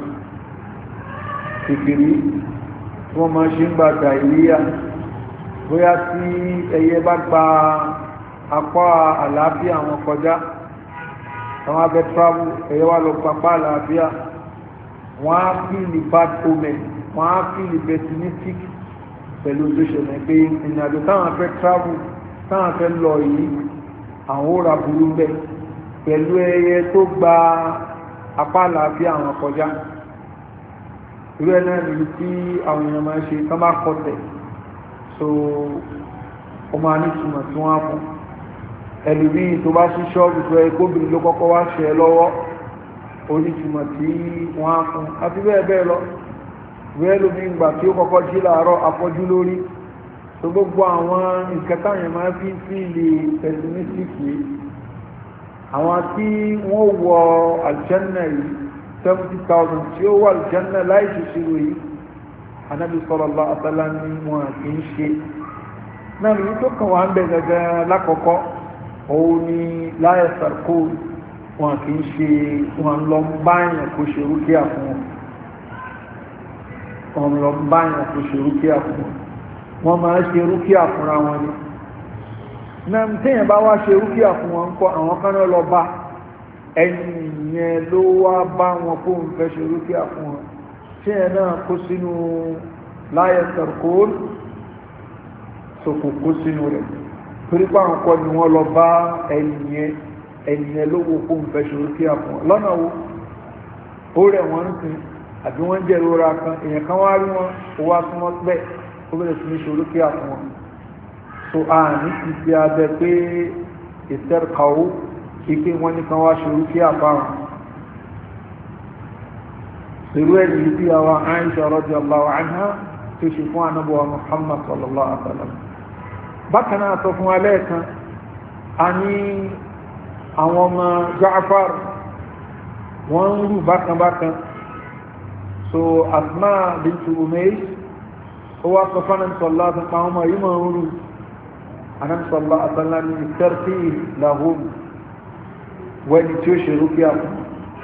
Speaker 1: kékeré wọ́n máa ṣe ń gbàgbà ìléyà bóyá tí ẹyẹ bá gba apá àlàáfíà wọn kọjá àwọn abẹ travel ẹyẹ wà lọ papá àlàáfíà wọ́n á fíìlì bad omen wọ́n á fíìlì pessimistic pẹ̀lú tó ṣẹlẹ̀ pé ìrìnàjò táwọn afẹ́ travel táwọn afẹ́ lọ yìí àwọn òrà burú bẹ́ pẹ̀lú ẹyẹ tó gba apá àlàáfíà àwọn kọjá irú ẹ̀ náà nìyí tí àwọn èèyàn máa ṣe tán bá kọtẹ̀ so ó máa ní túmọ̀ tí wọ́n á fún ẹlòmíì tó bá ṣí ṣọ́ọ̀bù tó ẹ kóbìnrin ló kọ́kọ́ wá ṣe ẹ lọ́wọ́ ó ní túmọ̀ tí wọ́n á fún àti bẹ́ẹ̀ bẹ́ẹ̀ lọ wẹ́ẹ́ lómi ìgbà tí ó kọ́kọ́ jí láàárọ̀ afọ́jú lórí tó gbogbo àwọn nǹkan táyẹ̀ máa fi ń fi lè pessimistic yìí àwọn tí wọ́n wọ aljanna yìí seventy thousand tí ó wọ aljanna láì ṣiṣirò yìí Ànábì sallallahu alaihi wasallam ní wọn kì í ṣe náà ní tó kàn wá ń bẹ gẹ́gẹ́ lákọ̀ọ́kọ́ òun ni la yastarqun wọn kì í ṣe wọn lọ báyàn kó ṣe rúkìá fún wọn wọn lọ báyàn kó ṣe rúkìá fún wọn wọn máa ṣe rúkìá fúnra wọn ni náà téèyàn bá wá ṣe rúkìá fún wọn kọ àwọn kan náà lọ bá ẹni yẹn ló wá bá wọn kó ń fẹ́ ṣe rúkìá fún wọn téèyàn náà kó sínú la yastarqun so kò kó sínú rẹ̀ torí pé àwọn kọ́ ni wọ́n lọ bá ẹnìyẹn ẹnìyẹn lówó kó ń fẹ́ ṣòro kí àfún wọn lọ́nà wo ó rẹ̀ wọ́n ń sìn àbí wọ́n jẹ́ ìrora kan èèyàn kan wá rí wọn ó wá súnmọ́ bẹ́ẹ̀ ó bẹ̀rẹ̀ sí ní ṣòro kí àfún wọn so àní ti fi abẹ pé ìsẹ́rkàwó kíkẹ́ wọ́n ní kan wá ṣòro kí àfáwọn irú ẹ̀ yìí bí àwọn Aisha radiyallahu anha tó ṣe fún anábọ̀wá Muhammad sallallahu alaihi wa sallam bákan náà sọ fún alẹ́ kan a ní àwọn ọmọ Ja'far wọ́n ń rú bákanbákan so Asma bintu Umays ó wá sọ fún anamsọ̀lá àti pa ọmọ yìí máa ń rú anamsọ̀lá àtàlá ní ìsẹ́rfì lahum wẹ́ni tí ó ṣe rúkìá fún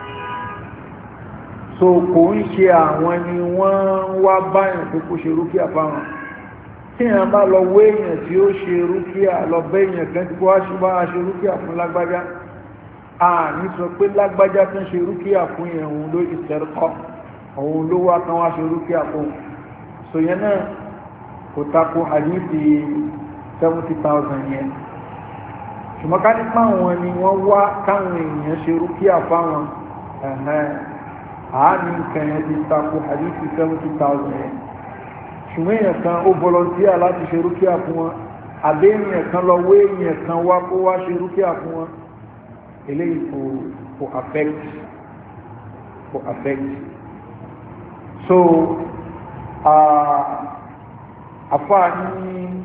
Speaker 1: so kò ń ṣe àwọn ni wọ́n wá báyìí pé kó ṣe rúkìá fáwọn tí èèyàn bá lọ wé èèyàn tí ó ṣe rúkìá lọ bẹ́ èèyàn kan tí kó wá ṣe bá ṣe rúkìá fún lágbájá a ní sọ pé lágbájá tó ń ṣe rúkìá fún yẹn òun ló ìṣẹ̀rkọ́ òun ló wá kan wá ṣe rúkìá fún so yẹn náà kò tako hadithi seventy thousand yẹn ṣùgbọ́n ká nípa àwọn ni wọ́n wá káwọn èèyàn ṣe rúkìá fáwọn àání nǹkan yẹn ti tako hadithi seventy thousand yẹn ṣùgbọ́n èèyàn kan ó volunteer láti ṣe rúkìá fún wọn àbẹ́ èèyàn kan lọ wé èèyàn kan wá kó wá ṣe rúkìá fún wọn eléyìí kò kò affect kò affect so àfààní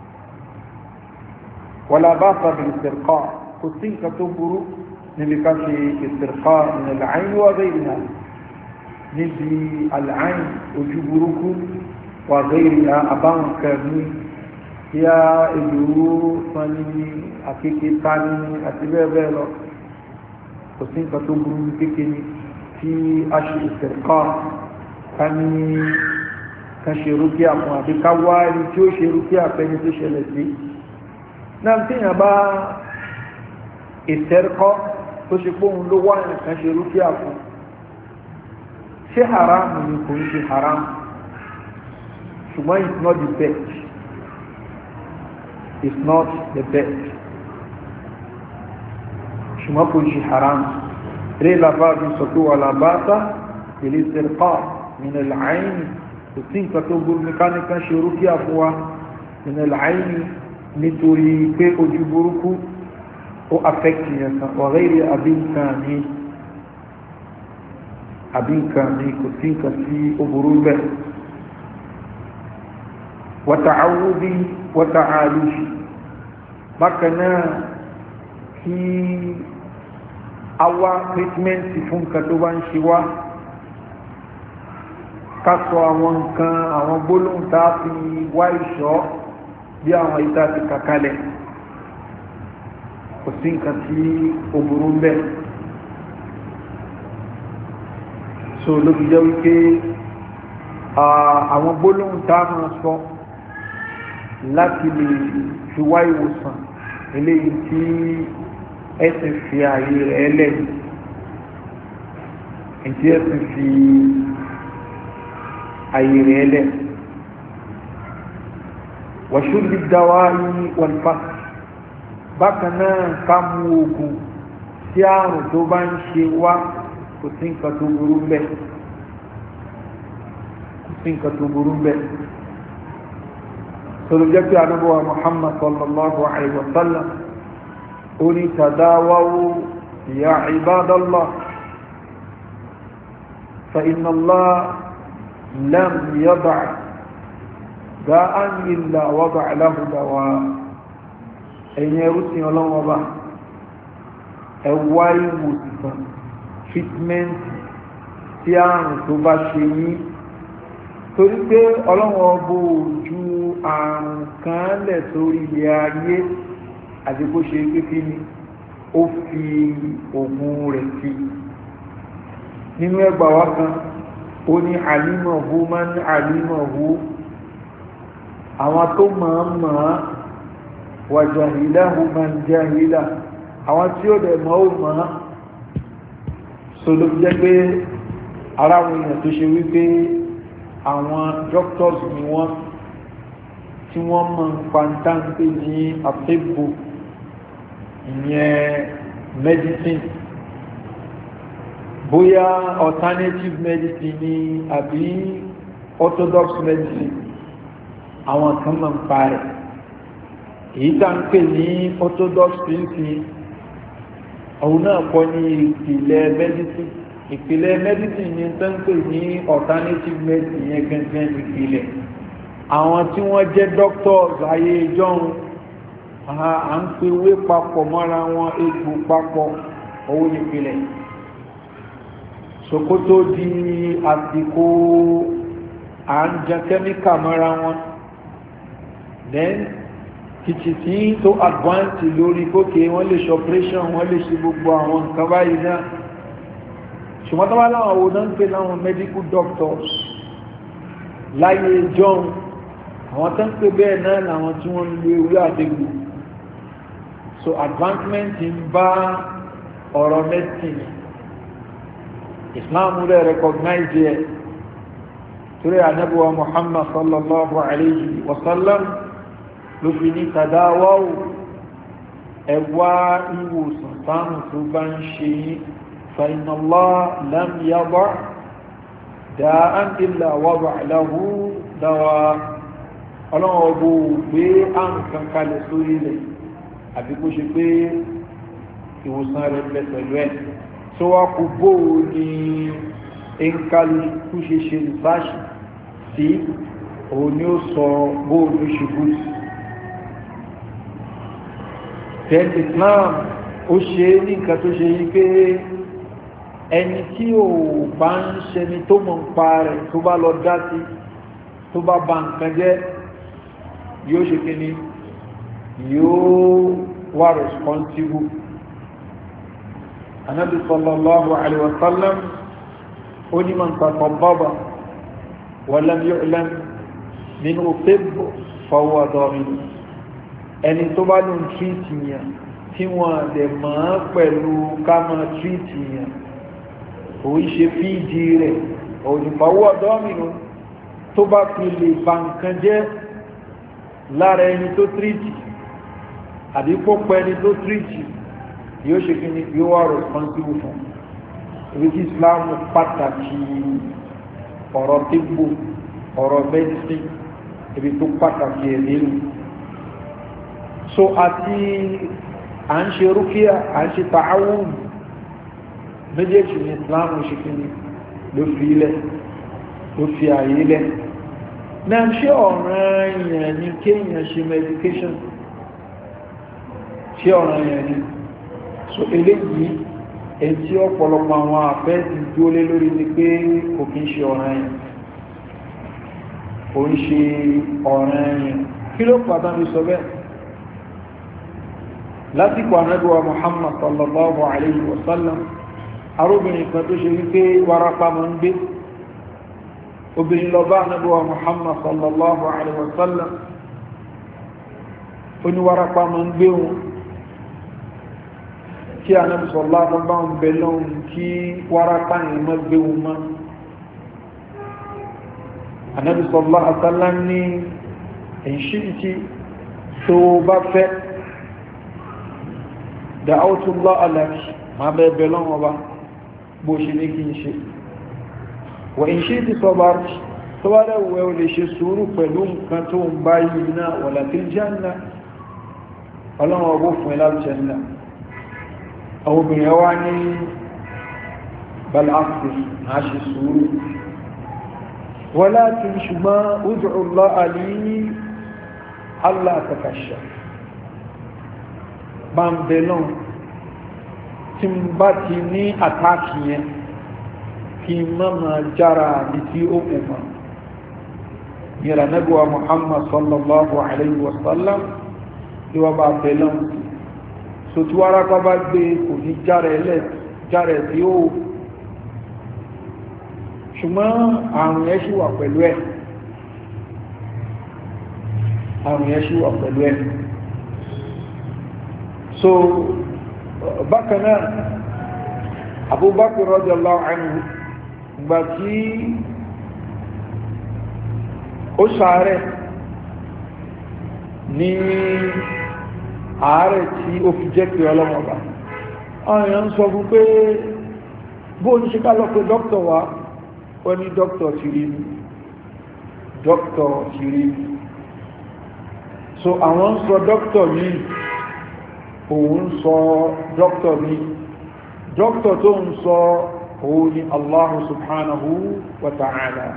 Speaker 1: wala ba'sa bil istirqa kò sí nǹkan tó burú níbi ká ṣe istirqa min al-ayn wa ghayriha níbi al-ayn ojú burúkú wa ghayriha àbáwọn kẹrin tí a ìlú sanni àkékè tani àti bẹ́ẹ̀ bẹ́ẹ̀ lọ kò sí nǹkan tó burú ní kékeré tí a ṣe istirqa ká ní ká ṣe rúkìá fún àbí ká wá ẹni tí ó ṣe rúkìá fẹ́ni tó ṣẹlẹ̀ sí náà tí èèyàn bá istirqa tó ṣe pé òun ló wá ẹ̀kan ṣe rúkìá fún ṣé haram ni kò ń ṣe haram ṣùgbọ́n it's not the best it's not the best ṣùgbọ́n kò ń ṣe haram eré làbáàbí sọ pé wà làbáàtà ilé istirqa min al-ayn kò sí nǹkan tó burú mẹkáníkà ṣe rúkìá fún wa min al-ayn nítorí pé ojú burúkú ó affect yẹn kan wa ghayri àbí nǹkan ní àbí nǹkan ní kò sí nǹkan tí ó burú bẹ́ẹ̀ wa ta'awudi wa ta'alushi bákan náà kí awa treatment fún nǹkan tó bá ń ṣe wá ká sọ àwọn nǹkan àwọn gbólóhùn tá a fi wá ìṣọ́ bí àwọn ìta ti kàkalẹ̀ kò sí nǹkan tí ó burú ń bẹ so ló fi jẹ́ wípé àwọn gbólóhùn tá a máa sọ láti lè fi wá ìwòsàn eléyìí tí ẹsẹ̀ fi ààyè rẹ̀ lẹ́yìn ìdí ẹsẹ̀ fi ààyè rẹ̀ lẹ́yìn wàṣúlì dáwáyé wàlfà bákan náà ká mú oògùn tí àrùn tó bá ń ṣe wá kò sí nǹkan tó burú bẹ́ẹ̀ kò sí nǹkan tó burú bẹ́ẹ̀ sọ̀rọ̀ jẹ́ pé anábọ̀wá Muhammad sallallahu alayhi wa sallam ó ní tadawawu ya ibadallah fa inna Allah lam yada' da'an illa wada'a lahu dawa' ẹ̀yin ẹrú sí ọlọ́wọ́ bá ẹwà ìwòsàn treatment tí àrùn tó bá ṣe yí torí pé ọlọ́wọ́ bó ju àrùn kan lẹ̀ sórí ilẹ̀ ayé àti kó ṣe kékeré ni ó fi ògùn rẹ̀ sí nínú ẹgbàá wa kan ó ní alimahu man alimahu àwọn tó máa ń máa wa jahilahu man jahila àwọn tí ó dẹ̀ mọ́ ó máa so ló jẹ́ pé ara àwọn èèyàn tó ṣe wípé àwọn doctors ni wọ́n tí wọ́n mọ̀ ń pàǹtàǹpé ní àtẹ́bù ìyẹn medicine bóyá alternative medicine ni àbí orthodox medicine àwọn kan mọ̀ ń pa rẹ̀ èyí tá ń pè ní orthodox medicine òun náà kọ́ ní ìpìlẹ̀ medicine ìpìlẹ̀ medicine ni tó ń pè ní alternative medicine yẹn gẹ́gẹ́ ìpìlẹ̀ àwọn tí wọ́n jẹ́ doctors ayé ìjọ́un à ń pe ewé papọ̀ mọ́ra wọn egbò papọ̀ owó ìpìlẹ̀ sokoto di àsìkò à ń jẹ kẹ́míkà mọ́ra wọn then títí tí tó advance lórí kókè wọ́n lè ṣe operation wọ́n lè ṣe gbogbo àwọn nǹkan báyìí náà ṣùgbọ́n tó wá láwọn owó náà ń pè láwọn medical doctors láyé ìjọ́un àwọn tó ń pè bẹ́ẹ̀ náà làwọn tí wọ́n ń lo ewé àdégbò so advancement ń bá ọ̀rọ̀ medicine Islam rẹ̀ recognize ẹ̀ torí ànábùwà Muhammad sallallahu alayhi wa sallam ló fi ní tadawaw ẹwà ìwòsàn sáàmù tó bá ń ṣe yí fa inna Allah lam yada' da'an illa wada'a lahu dawa ọlọ́run ọgbọ̀ gbé àrùn kan kalẹ̀ sórí ilẹ̀ àbí kó ṣe pé ìwòsàn rẹ̀ bẹ̀ pẹ̀lú ẹ̀ tó wá kú bóò ní ẹnkálù kú ṣe ṣe ìsáṣì sí òun ni ó sọ bóò ló ṣe bú then Islam ó ṣe ní nǹkan tó ṣe yí pé ẹni tí ò bá ń ṣẹni tó mọ̀ ń pa rẹ̀ tó bá lọ dá sí tó bá ba nǹkan jẹ́ yóò ṣe kí ni yóò wà responsible anabi sallallahu alaihi wasallam ó ní man tatabbaba wa lam yu'lam minhu tibb fa huwa damin ẹni tó bá lóun tríìtì yẹn tí wọ́n dẹ̀ mọ́ pẹ̀lú ká mọ́ tríìtì yẹn òun ṣe fíìdì rẹ̀ òun ní fa huwa damin tó bá fi lè ba nǹkan jẹ́ lára ẹni tó tríìtì àbí pọ́pọ̀ ẹni tó tríìtì yóò ṣe kí ni yóò wà responsible fún ibi tí Islam pàtàkì ọ̀rọ̀ tígbò ọ̀rọ̀ medicine ibi tó pàtàkì ẹ̀ nínú so àti à ń ṣe rúkíà à ń ṣe ta'awun méjèèjì ní Islam ṣe kí ni ló fi ilẹ̀ ló fi ààyè ilẹ̀ náà ṣe ọ̀ràn èèyàn ní kéèyàn ṣe medication ṣe ọ̀ràn èèyàn ní so eléyìí èyí tí ọ̀pọ̀lọpọ̀ àwọn àfẹ́ẹ̀sì dúólé lórí ni pé kò kí ń ṣe ọ̀ràn èèyàn kò ń ṣe ọ̀ràn èèyàn kí ló pàtàkì sọ bẹ́ẹ̀ lásìkò ànábì Muhammad sallallahu alayhi wa sallam arúbìnrin kan tó ṣe wípé wárápá máa ń gbé obìnrin lọ bá ànábì wa Muhammad sallallahu alaihi wasallam oníwárapá ma ń gbé wọn kí ànábì sallallahu alaihi wasallam bẹ lọ́hùn kí wárapá yẹn má gbé wọn mọ́ ànábì sallallahu alaihi wasallam ní ẹ̀ṣíìtì tó bá fẹ́ da'awtu Allah laki ma bẹ bẹ lọ́hùn ọba bó ṣe ní kí n ṣe wà ń ṣe ti sọbar tó bá dáwọ́ ẹ̀ lè ṣe sùúrù pẹ̀lú nǹkan tó ń bá yìí náà wà láti janna ọlọ́run ọgbó fún ẹ láti janna àwọn obìnrin wá ní bal'afi máa ṣe sùúrù wà láti ṣùgbọ́n ud'u Allah li alla atakashaf bá ń bẹ náà tí ń bá ti ní àtàkì yẹn kí mọ́mà jára ní tí ó kù mọ́ nira nẹ́gbọ́wà Muhammad sallallahu alayhi wa sallam tí wọ́n bá bẹ̀lọ́n so tí wọ́n rákọ́ bá gbé kò ní jára tí ó ṣùgbọ́n àrùn yẹn ṣì wà pẹ̀lú ẹ̀ àrùn yẹn ṣì wà pẹ̀lú ẹ̀ so bákan náà Abubakar radiyallahu anhu gbà tí ó ṣàárẹ̀ ní ààrẹ tí ó fi jẹ́ pé ọlọ́mọba àwọn èèyàn ń sọ fún pé bó ní ṣe ká lọ pé dókítà wa ó ní dókítà ti rí mi dókítà ti rí mi so àwọn ń sọ dókítà mi òun ń sọ dókítà mi dókítà tó ń sọ òun ni Allahu subhanahu wa ta'ala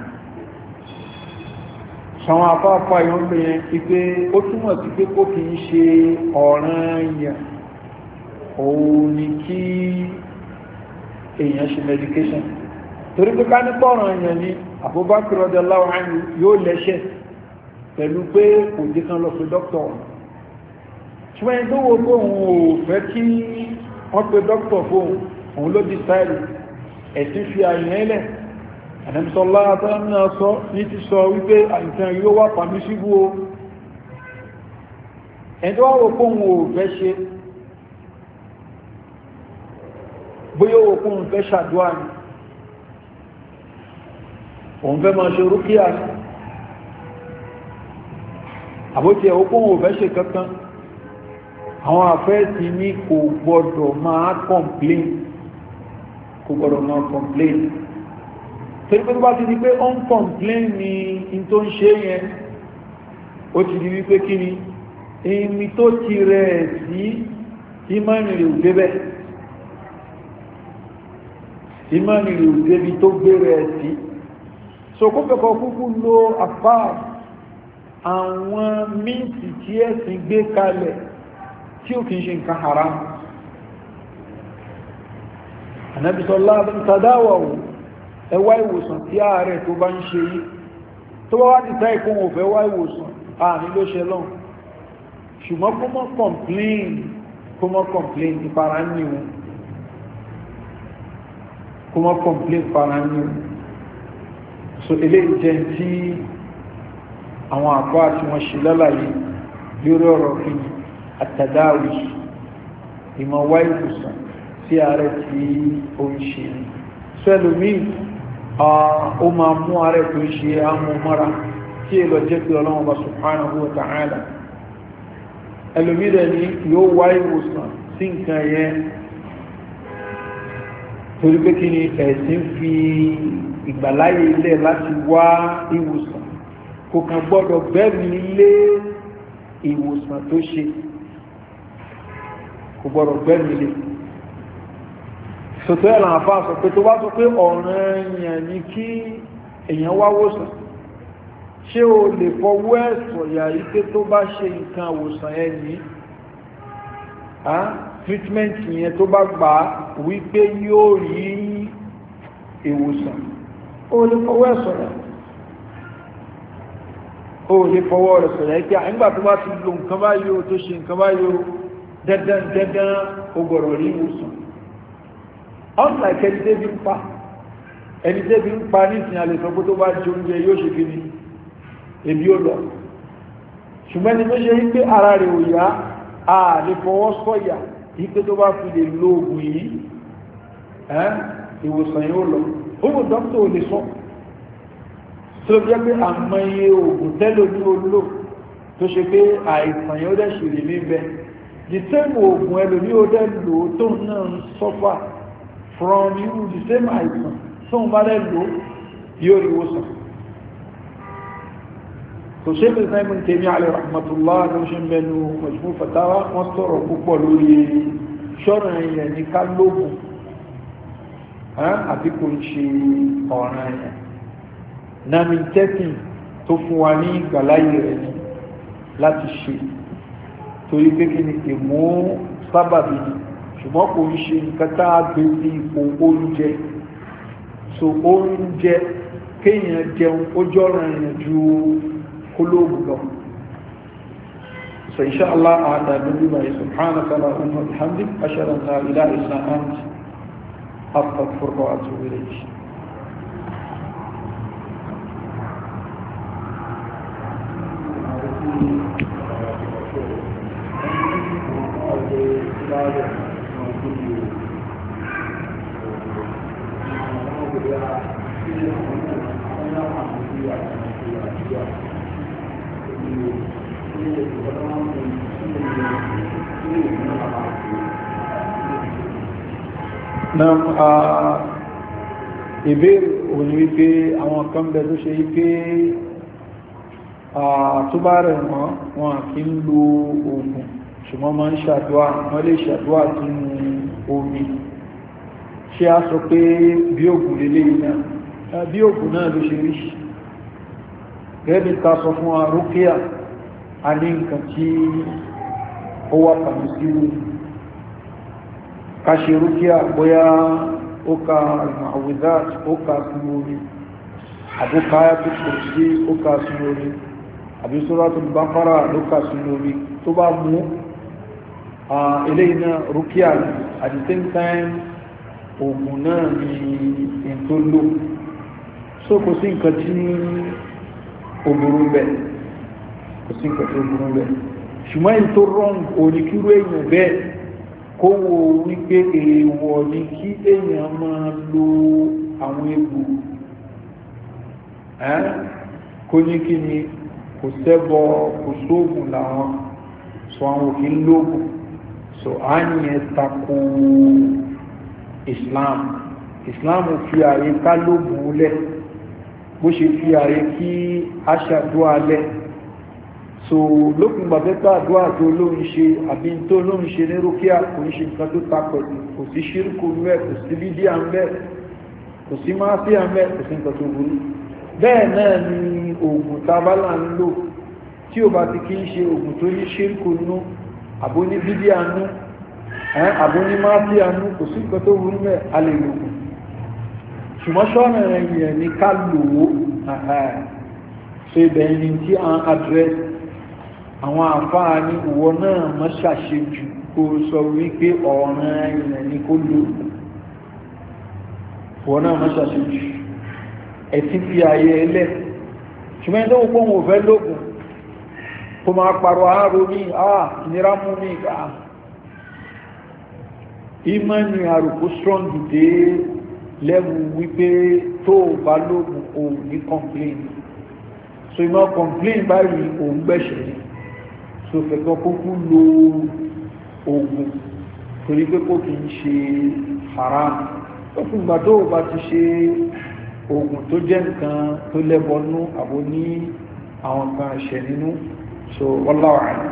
Speaker 1: ṣàwọn afáfá ìwọ̀n bẹ̀yẹn ipé ó túnmọ̀ sí pé kó kìí ṣe ọ̀ranyàn òun ni kí èèyàn ṣe medication torí pé ká ní pọ̀ranyàn ni Abubakar radiyallahu anhu yóò lẹ́ṣẹ̀ pẹ̀lú pé kò jẹ́ kan lọ sí dókítà wọn ṣùgbọ́n ẹni tó wo pé òun ò fẹ́ kí wọ́n pe dókítà fóun òun ló di sáìlì ẹ̀sìn fi àyàn ẹlẹ̀ àdẹ́mìsọ́lá àtàrà sọ ní ti sọ wípé àìsàn yóò wà pàmí síbú o ẹni tó wá wò pé òun ò fẹ́ ṣe bóyá wò pé òun fẹ́ ṣàdúrà ní òun fẹ́ máa ṣe rúkíà ní àbótí ẹ̀ wò pé òun ò fẹ́ ṣe kankan àwọn àfẹ́ẹ̀sì ní kò gbọdọ̀ máa complain kò gbọdọ̀ máa complain torí pé tó bá ti di pé ó ń complain ní in tó ń ṣe yẹn ó ti di wípé kí ni èmi tó ti rẹ̀ sí ìmánì rẹ̀ ò débẹ̀ ìmánì rẹ̀ ò débi tó gbé rẹ̀ sí so kó fẹ́kọ̀ọ́ kúkú lo àpá àwọn míǹtì tí ẹ̀sìn gbé kalẹ̀ tí ó kìí ṣe nǹkan haram Ànábì sallallahu alaihi wasallam tàdáwàwò ẹwà ìwòsàn tí ààrẹ tó bá ń ṣe yí tó bá wá dìtà ìkún òfẹ́ wá ìwòsàn àní ló ṣe lọ́n ṣùgbọ́n kó mọ́ complain kó mọ́ complain ìfara ní wọn kó mọ́ complain ìfara ní wọn so eléyìí jẹ́ tí àwọn àpá tí wọ́n ṣe lálàyé lórí ọ̀rọ̀ kí ni àtàdáwì ìmọ̀ wá ìwòsàn tí ààrẹ tí ó ń ṣe ní sẹ́lùmí ó máa mú ààrẹ tó ń ṣe àmú mara tí èlò jẹ́ pé Ọlọ́hun Ọba subhanahu wa ta'ala ẹlòmí rẹ̀ ní yóò wá ìwòsàn sí nǹkan yẹn torí pé kí ni ẹ̀sìn fi ìgbàláyé ilẹ̀ láti wá ìwòsàn kò kàn gbọ́dọ̀ bẹ́ẹ̀mí lé ìwòsàn tó ṣe kò gbọ́dọ̀ bẹ́ẹ̀mí lé sọ̀tọ́ ẹ̀lànà àfá sọ pé tó bá sọ pé ọ̀ràn èèyàn ní kí èèyàn wá wòsàn ṣé o lè fọwọ́ ẹ̀sọ̀ yà ipé tó bá ṣe nǹkan àwòsàn ẹ̀ ní treatment yẹn tó bá gbà wípé yóò rí ìwòsàn o lè fọwọ́ ẹ̀sọ̀ yà o lè fọwọ́ rẹ̀ sọ̀rọ̀ ẹ̀ pé àìgbà tó bá ti lo nǹkan báyìí o tó ṣe nǹkan báyìí o dandan dandan o gbọ́dọ̀ rí ìwòsàn unlike ẹni tẹ́bí ń pa ẹni tẹ́bí ń pa ní ìsìn alẹ́ sọ pé tó bá jẹ oúnjẹ yóò ṣe kí ni ebi ó lọ ṣùgbọ́n ni tó ṣe ń pé ara rẹ̀ ò yá a lè fọwọ́ sọ̀yà yí pé tó bá fi lè lo oògùn yìí ìwòsàn yóò lọ oògùn dókítà ò lè sọ tó jẹ́ pé àmọye oògùn tẹ́lò ní olóò tó ṣe pé àìsàn yóò dẹ̀ ṣì rí níbẹ̀ the same oògùn ẹlòmí ó dẹ̀ lò tó náà ń sọ́fà from you the same àìsàn tó ń bá dẹ̀ lò yóò rí wòsàn tó ṣe pé Simon Taymi alayhi rahmatullah ló ṣe ń bẹnu Majmu' Fatawa wọ́n sọ̀rọ̀ púpọ̀ lórí ṣọ́rọ̀ ẹ̀yẹ̀ ní ká lóògùn àbí kò ń ṣe ọ̀ràn ẹ̀yẹ̀ nami tẹ́sìn tó fún wa ní ìgbàláyé rẹ̀ ní láti ṣe torí pé kí ni èmú sábàbí ni ṣùgbọ́n kò ń ṣe nǹkan tá a gbé sí ipò oúnjẹ so oúnjẹ kéèyàn jẹun ó jọ́ràn èèyàn ju olóògùn lọ so insha Allah àdá lórí báyìí subhanaka allahumma wa bihamdik ashhadu an la ilaha illa anta astaghfiruka wa atubu ilayk. náà ìbéèrè òní wípé àwọn kan bẹ tó ṣe wípé tó bá rẹ̀ wọ́n wọn kí ń lo oògùn ṣùgbọ́n máa ń ṣàdúwà wọ́n lè ṣàdúwà sínú omi ṣe a sọ pé bí oògùn lélé náà bí oògùn náà ló ṣe rí gẹ́bí ta sọ fún arúkíà a ní nǹkan tí ó wà pàmì sí ká ṣe rúkíà bóyá ó ka al-mu'awwidhat ó ka sínú omi àbúká ayatul kursi ó ka sínú omi àbí suratul baqara ló ka sínú omi tó bá mú eléyìí náà rúkíà at the same time oògùn náà ni in tó lò so kò sí nǹkan tí ó burú bẹ́ẹ̀ kò sí nǹkan tí ó burú bẹ́ẹ̀ ṣùgbọ́n èyí tó wrong oníkíró èèyàn bẹ́ẹ̀ kó wo wípé èèwọ̀ ni kí èèyàn máa lo àwọn egbò kó ní kí ni kò sẹ́bọ kò sóògùn làwọn so àwọn òfin lóògùn so àyìn tako Islam Islam fi ààyè ká lóògùn lẹ̀ bó ṣe fi ààyè kí aṣàdúrà lẹ̀ so lókùn gbàgbẹ́gbà àdúrà tó lóun ṣe àbí tó lóun ṣe ní rókíà kò ní ṣe nǹkan tó tapẹ̀lú kò sí ṣírkù mẹ́ kò sí bídíà mẹ́ kò sí máa sí àmẹ́ kò sí nǹkan tó burú bẹ́ẹ̀ náà ni oògùn tabálà ń lò tí ó bá ti kí ń ṣe oògùn tó ní ṣírkù nú àbó ní bídíà nú àbó ní máa sí ànú kò sí nǹkan tó burú mẹ́ a lè lò ṣùgbọ́n ṣọ́nà ẹ̀yìn ní ká lò ó so ibẹ̀ ni tí a ń address àwọn àfáà ní ìwọ náà mọ́ ṣàṣejù kó sọ wípé ọ̀ràn ìrìn ní kó lò ìwọ náà mọ́ ṣàṣejù ẹ̀tí fi ayé ẹlẹ́ ṣùgbọ́n tó gbogbo wọn ò fẹ́ lóògùn kó máa parọ́ àárò ní àà ìnira mú ní ìgbà ìmọ̀ ni àrùkú strong dé lẹ́wù wípé tó bá lóògùn òun ní complain so ìmọ̀ complain báyìí òun gbẹ̀ṣẹ̀ ni so fẹ̀kọ́ kókú lo oògùn torí pé kó kìí ṣe haram ó fún ìgbà tó bá ti ṣe oògùn tó jẹ́ nǹkan tó lẹ́bọnú àbò ní àwọn nǹkan ẹ̀ṣẹ̀ nínú so wallahu a'lam.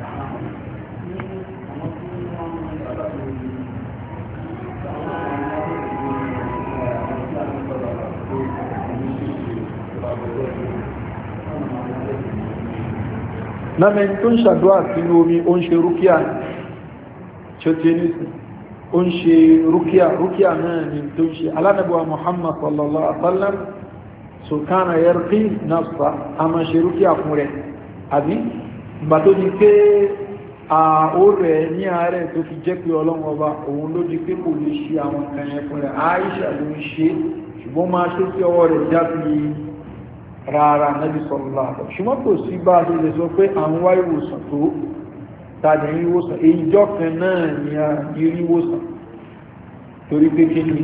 Speaker 1: náà tó ń ṣàdúrà sínú omi ó ń ṣe rúkíà tí ó tí ní sí ó ń ṣe rúkíà rúkíà náà ni tó ń ṣe alánàbíwá Muhammad sallallahu alaihi wasallam so kana yarqi nafsa a ma ṣe rúkíà fún rẹ̀ àbí ìgbà tó di pé ó rẹ̀ ní ààrẹ tó fi jẹ́ pé ọlọ́run ọba òun ló di pé kò lè ṣe àwọn kan yẹn fún rẹ̀ Aisha ló ń ṣe ṣùgbọ́n máa ṣe sí ọwọ́ rẹ̀ jáfi rárá Nabi sallallahu alaihi wasallam ṣùgbọ́n kò sí bá ṣe lè sọ pé àwọn wá ìwòsàn tó tàbí ìwòsàn èyíjọ́ kan náà ni a rí ìwòsàn torí pé kí ni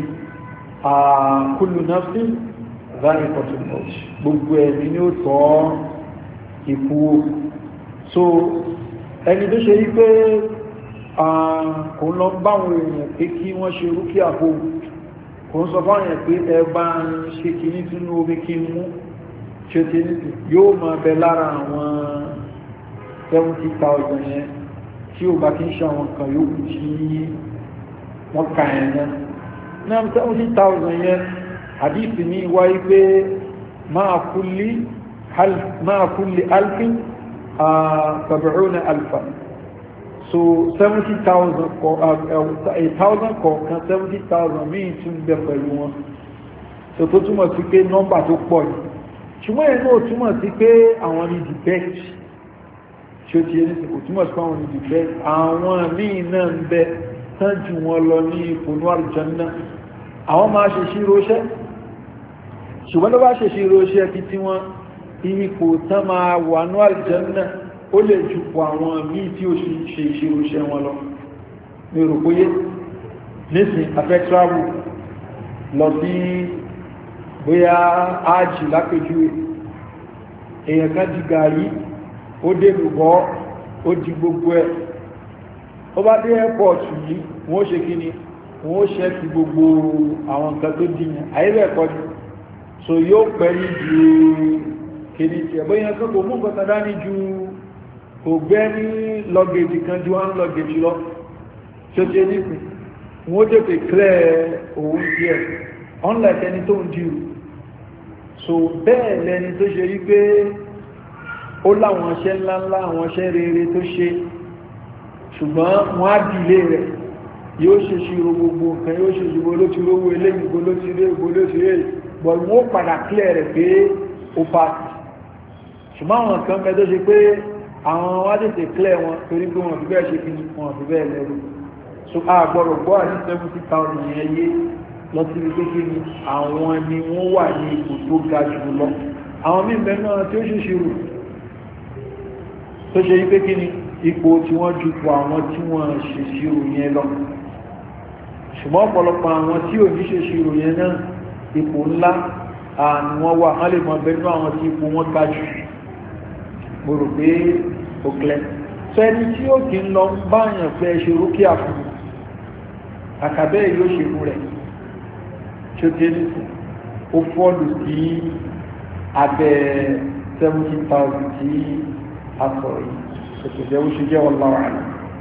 Speaker 1: kullu nafsin dha'iqatul maut gbogbo ẹ̀mí ni ó tọ́ ikú so ẹni tó ṣe yí pé kò ń lọ báwọn èèyàn pé kí wọ́n ṣe rúkìá kó kò ń sọ fáwọn èèyàn pé ẹ bá ń ṣe kìíní sínú omi kí n mú ṣe ti ní yóò máa bẹ lára àwọn seventy thousand yẹn tí ó bá kí ń ṣe àwọn nǹkan yóò kù tí wọ́n ka ẹ̀ náà náà seventy thousand yẹn àdìsí ní wáyé pé máa kulli máa kulli alfin sab'una alfa so seventy thousand a thousand kọ̀ọ̀kan seventy thousand míì tún bẹ pẹ̀lú wọn so tó túmọ̀ sí pé nọ́mbà tó pọ̀ yìí ṣùgbọ́n ẹ̀ náà túmọ̀ sí pé àwọn ni the best ṣe ti ẹni kò túmọ̀ sí pé àwọn ni the best àwọn míì náà ń bẹ tán jù wọn lọ ní ìpònú àlùjánnà àwọn máa ṣe ṣírò iṣẹ́ ṣùgbọ́n tó bá ṣe ṣírò iṣẹ́ kí tí wọ́n ipò tán máa wà ní àlùjánnà ó lè jùpọ̀ àwọn míì tí ó ṣe ìṣirò iṣẹ́ wọn lọ ní òrùkóyé nísìn afẹ́ travel lọ sí bóyá ájì lápèjúwe èèyàn kan di gàrí ó dé lùbọ́ ó di gbogbo ẹ̀ ó bá dé airport yìí wọ́n ṣe kí ni wọ́n ṣe ti gbogbo àwọn nǹkan tó dìyàn ayébẹ̀ẹ́kọ́ ni so yóò pẹ́ ní ju kìíní tí ẹ̀bọ́ yẹn kọ́kọ́ mú nǹkan tàdá ní ju kò gbẹ́ ní lọ́gẹ̀ẹ́jì kan ju wọ́n lọ́gẹ̀ẹ́jì lọ tí ó ṣe nípìn wọ́n tètè clear òun díẹ̀ unlike ẹni tó ń dìrù so bẹ́ẹ̀ lẹni tó ṣe rí pé ó láwọn iṣẹ́ ńláńlá àwọn iṣẹ́ rere tó ṣe ṣùgbọ́n wọ́n á dìlé rẹ̀ yóò ṣe ṣírò gbogbo nǹkan yóò ṣe ṣùgbọ́n ló ti rówó eléyìí gbogbo ló ti rí gbogbo ló ti rí bọ̀ wọ́n padà clear rẹ̀ pé ó pàtì ṣùgbọ́n àwọn nǹkan bẹ́ẹ̀ tó ṣe pé àwọn wá tètè clear wọn torí pé wọ́n fi bẹ́ẹ̀ ṣe kí wọ́n fi bẹ́ẹ̀ lẹ́rù so a gbọ́dọ̀ gbọ́ àti seventy thousand yẹn yé lọ sí ibi kékeré ni àwọn ni wọ́n wà ní ipò tó ga jù lọ àwọn míì bẹ́ẹ̀ náà tí ó ṣe ṣírò tó ṣe yí pé kí ni ipò tí wọ́n ju po àwọn tí wọ́n ṣe ṣírò yẹn lọ ṣùgbọ́n ọ̀pọ̀lọpọ̀ àwọn tí ò ní ṣe ṣírò yẹn náà ipò ńlá ni wọ́n wà wọ́n lè mọ bẹ́ẹ̀ àwọn tí ipò wọn ga jù mo rò pé ó clear sọ ẹni tí ó kì í lọ báyàn fẹ́ ṣe rúkìá fún un àkàbẹ́ yóò ṣe fún rẹ̀ tí ó dé nìkú ó fọ́ọ̀lù sí abẹ́ seventy thousand tí a sọ̀rọ̀ yìí ètò ìjẹ́ ó ṣe jẹ́ wọn láwà ní.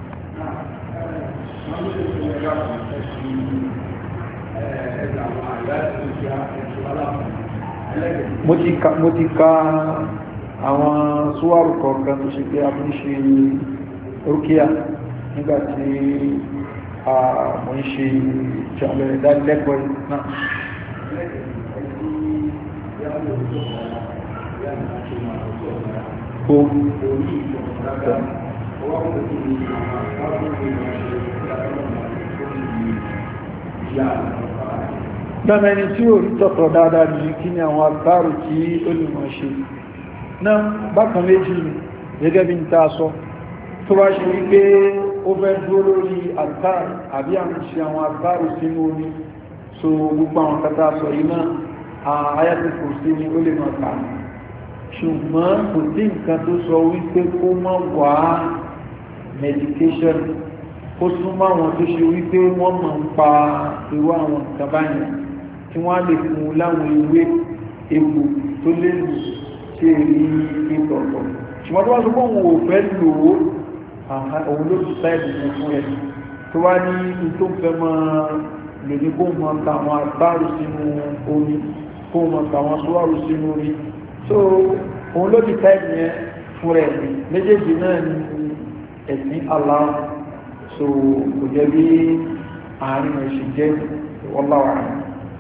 Speaker 1: mo ti ka àwọn súwárù kọ̀ọ̀kan tó ṣe pé a fi ń ṣe rúkìá nígbàtí mo ń ṣe ìjọba ìdánilẹ́kọ̀ọ́ náà. Dáná ẹni tí ó rí tọ́tọ̀ dáadáa ní kí ni àwọn àtàrù tí ó lè mọ̀ ṣe. Náà bákan méjì gẹ́gẹ́ bí n ta sọ, tó bá ṣe wípé ó fẹ́ dúró lórí àtàrù àbí àwọn ṣe àwọn àtàrù sínú omi, so gbogbo àwọn kátà sọ yìí náà, àyàtì kò sí ní ó lè mọ̀ ká. Ṣùgbọ́n kò sí nǹkan tó sọ wípé kó mọ̀ wá medication ó súnmọ́ àwọn tó ṣe wípé wọ́n mọ̀ ń pa irú àwọn nǹkan báyìí tí wọ́n á lè fún un láwọn ewé egbò tó lè lù ṣe rí ìtọ̀tọ̀ ṣùgbọ́n tó wá sọ pé òun ò fẹ́ lò ó òun ló ti sáìdì yẹn fún ẹ tó wá ní ní tó fẹ́ máa lè ní kó mọ̀ ta àwọn àgbárù sínú omi kó mọ̀ ta àwọn sọ́wárù sínú omi so òun ló ti sáìdì yẹn fún rẹ̀ méjèèjì náà ní ẹ̀sìn Allah so kò jẹ́ bí àárín ẹ̀ṣì jẹ́ wallahu a'lam.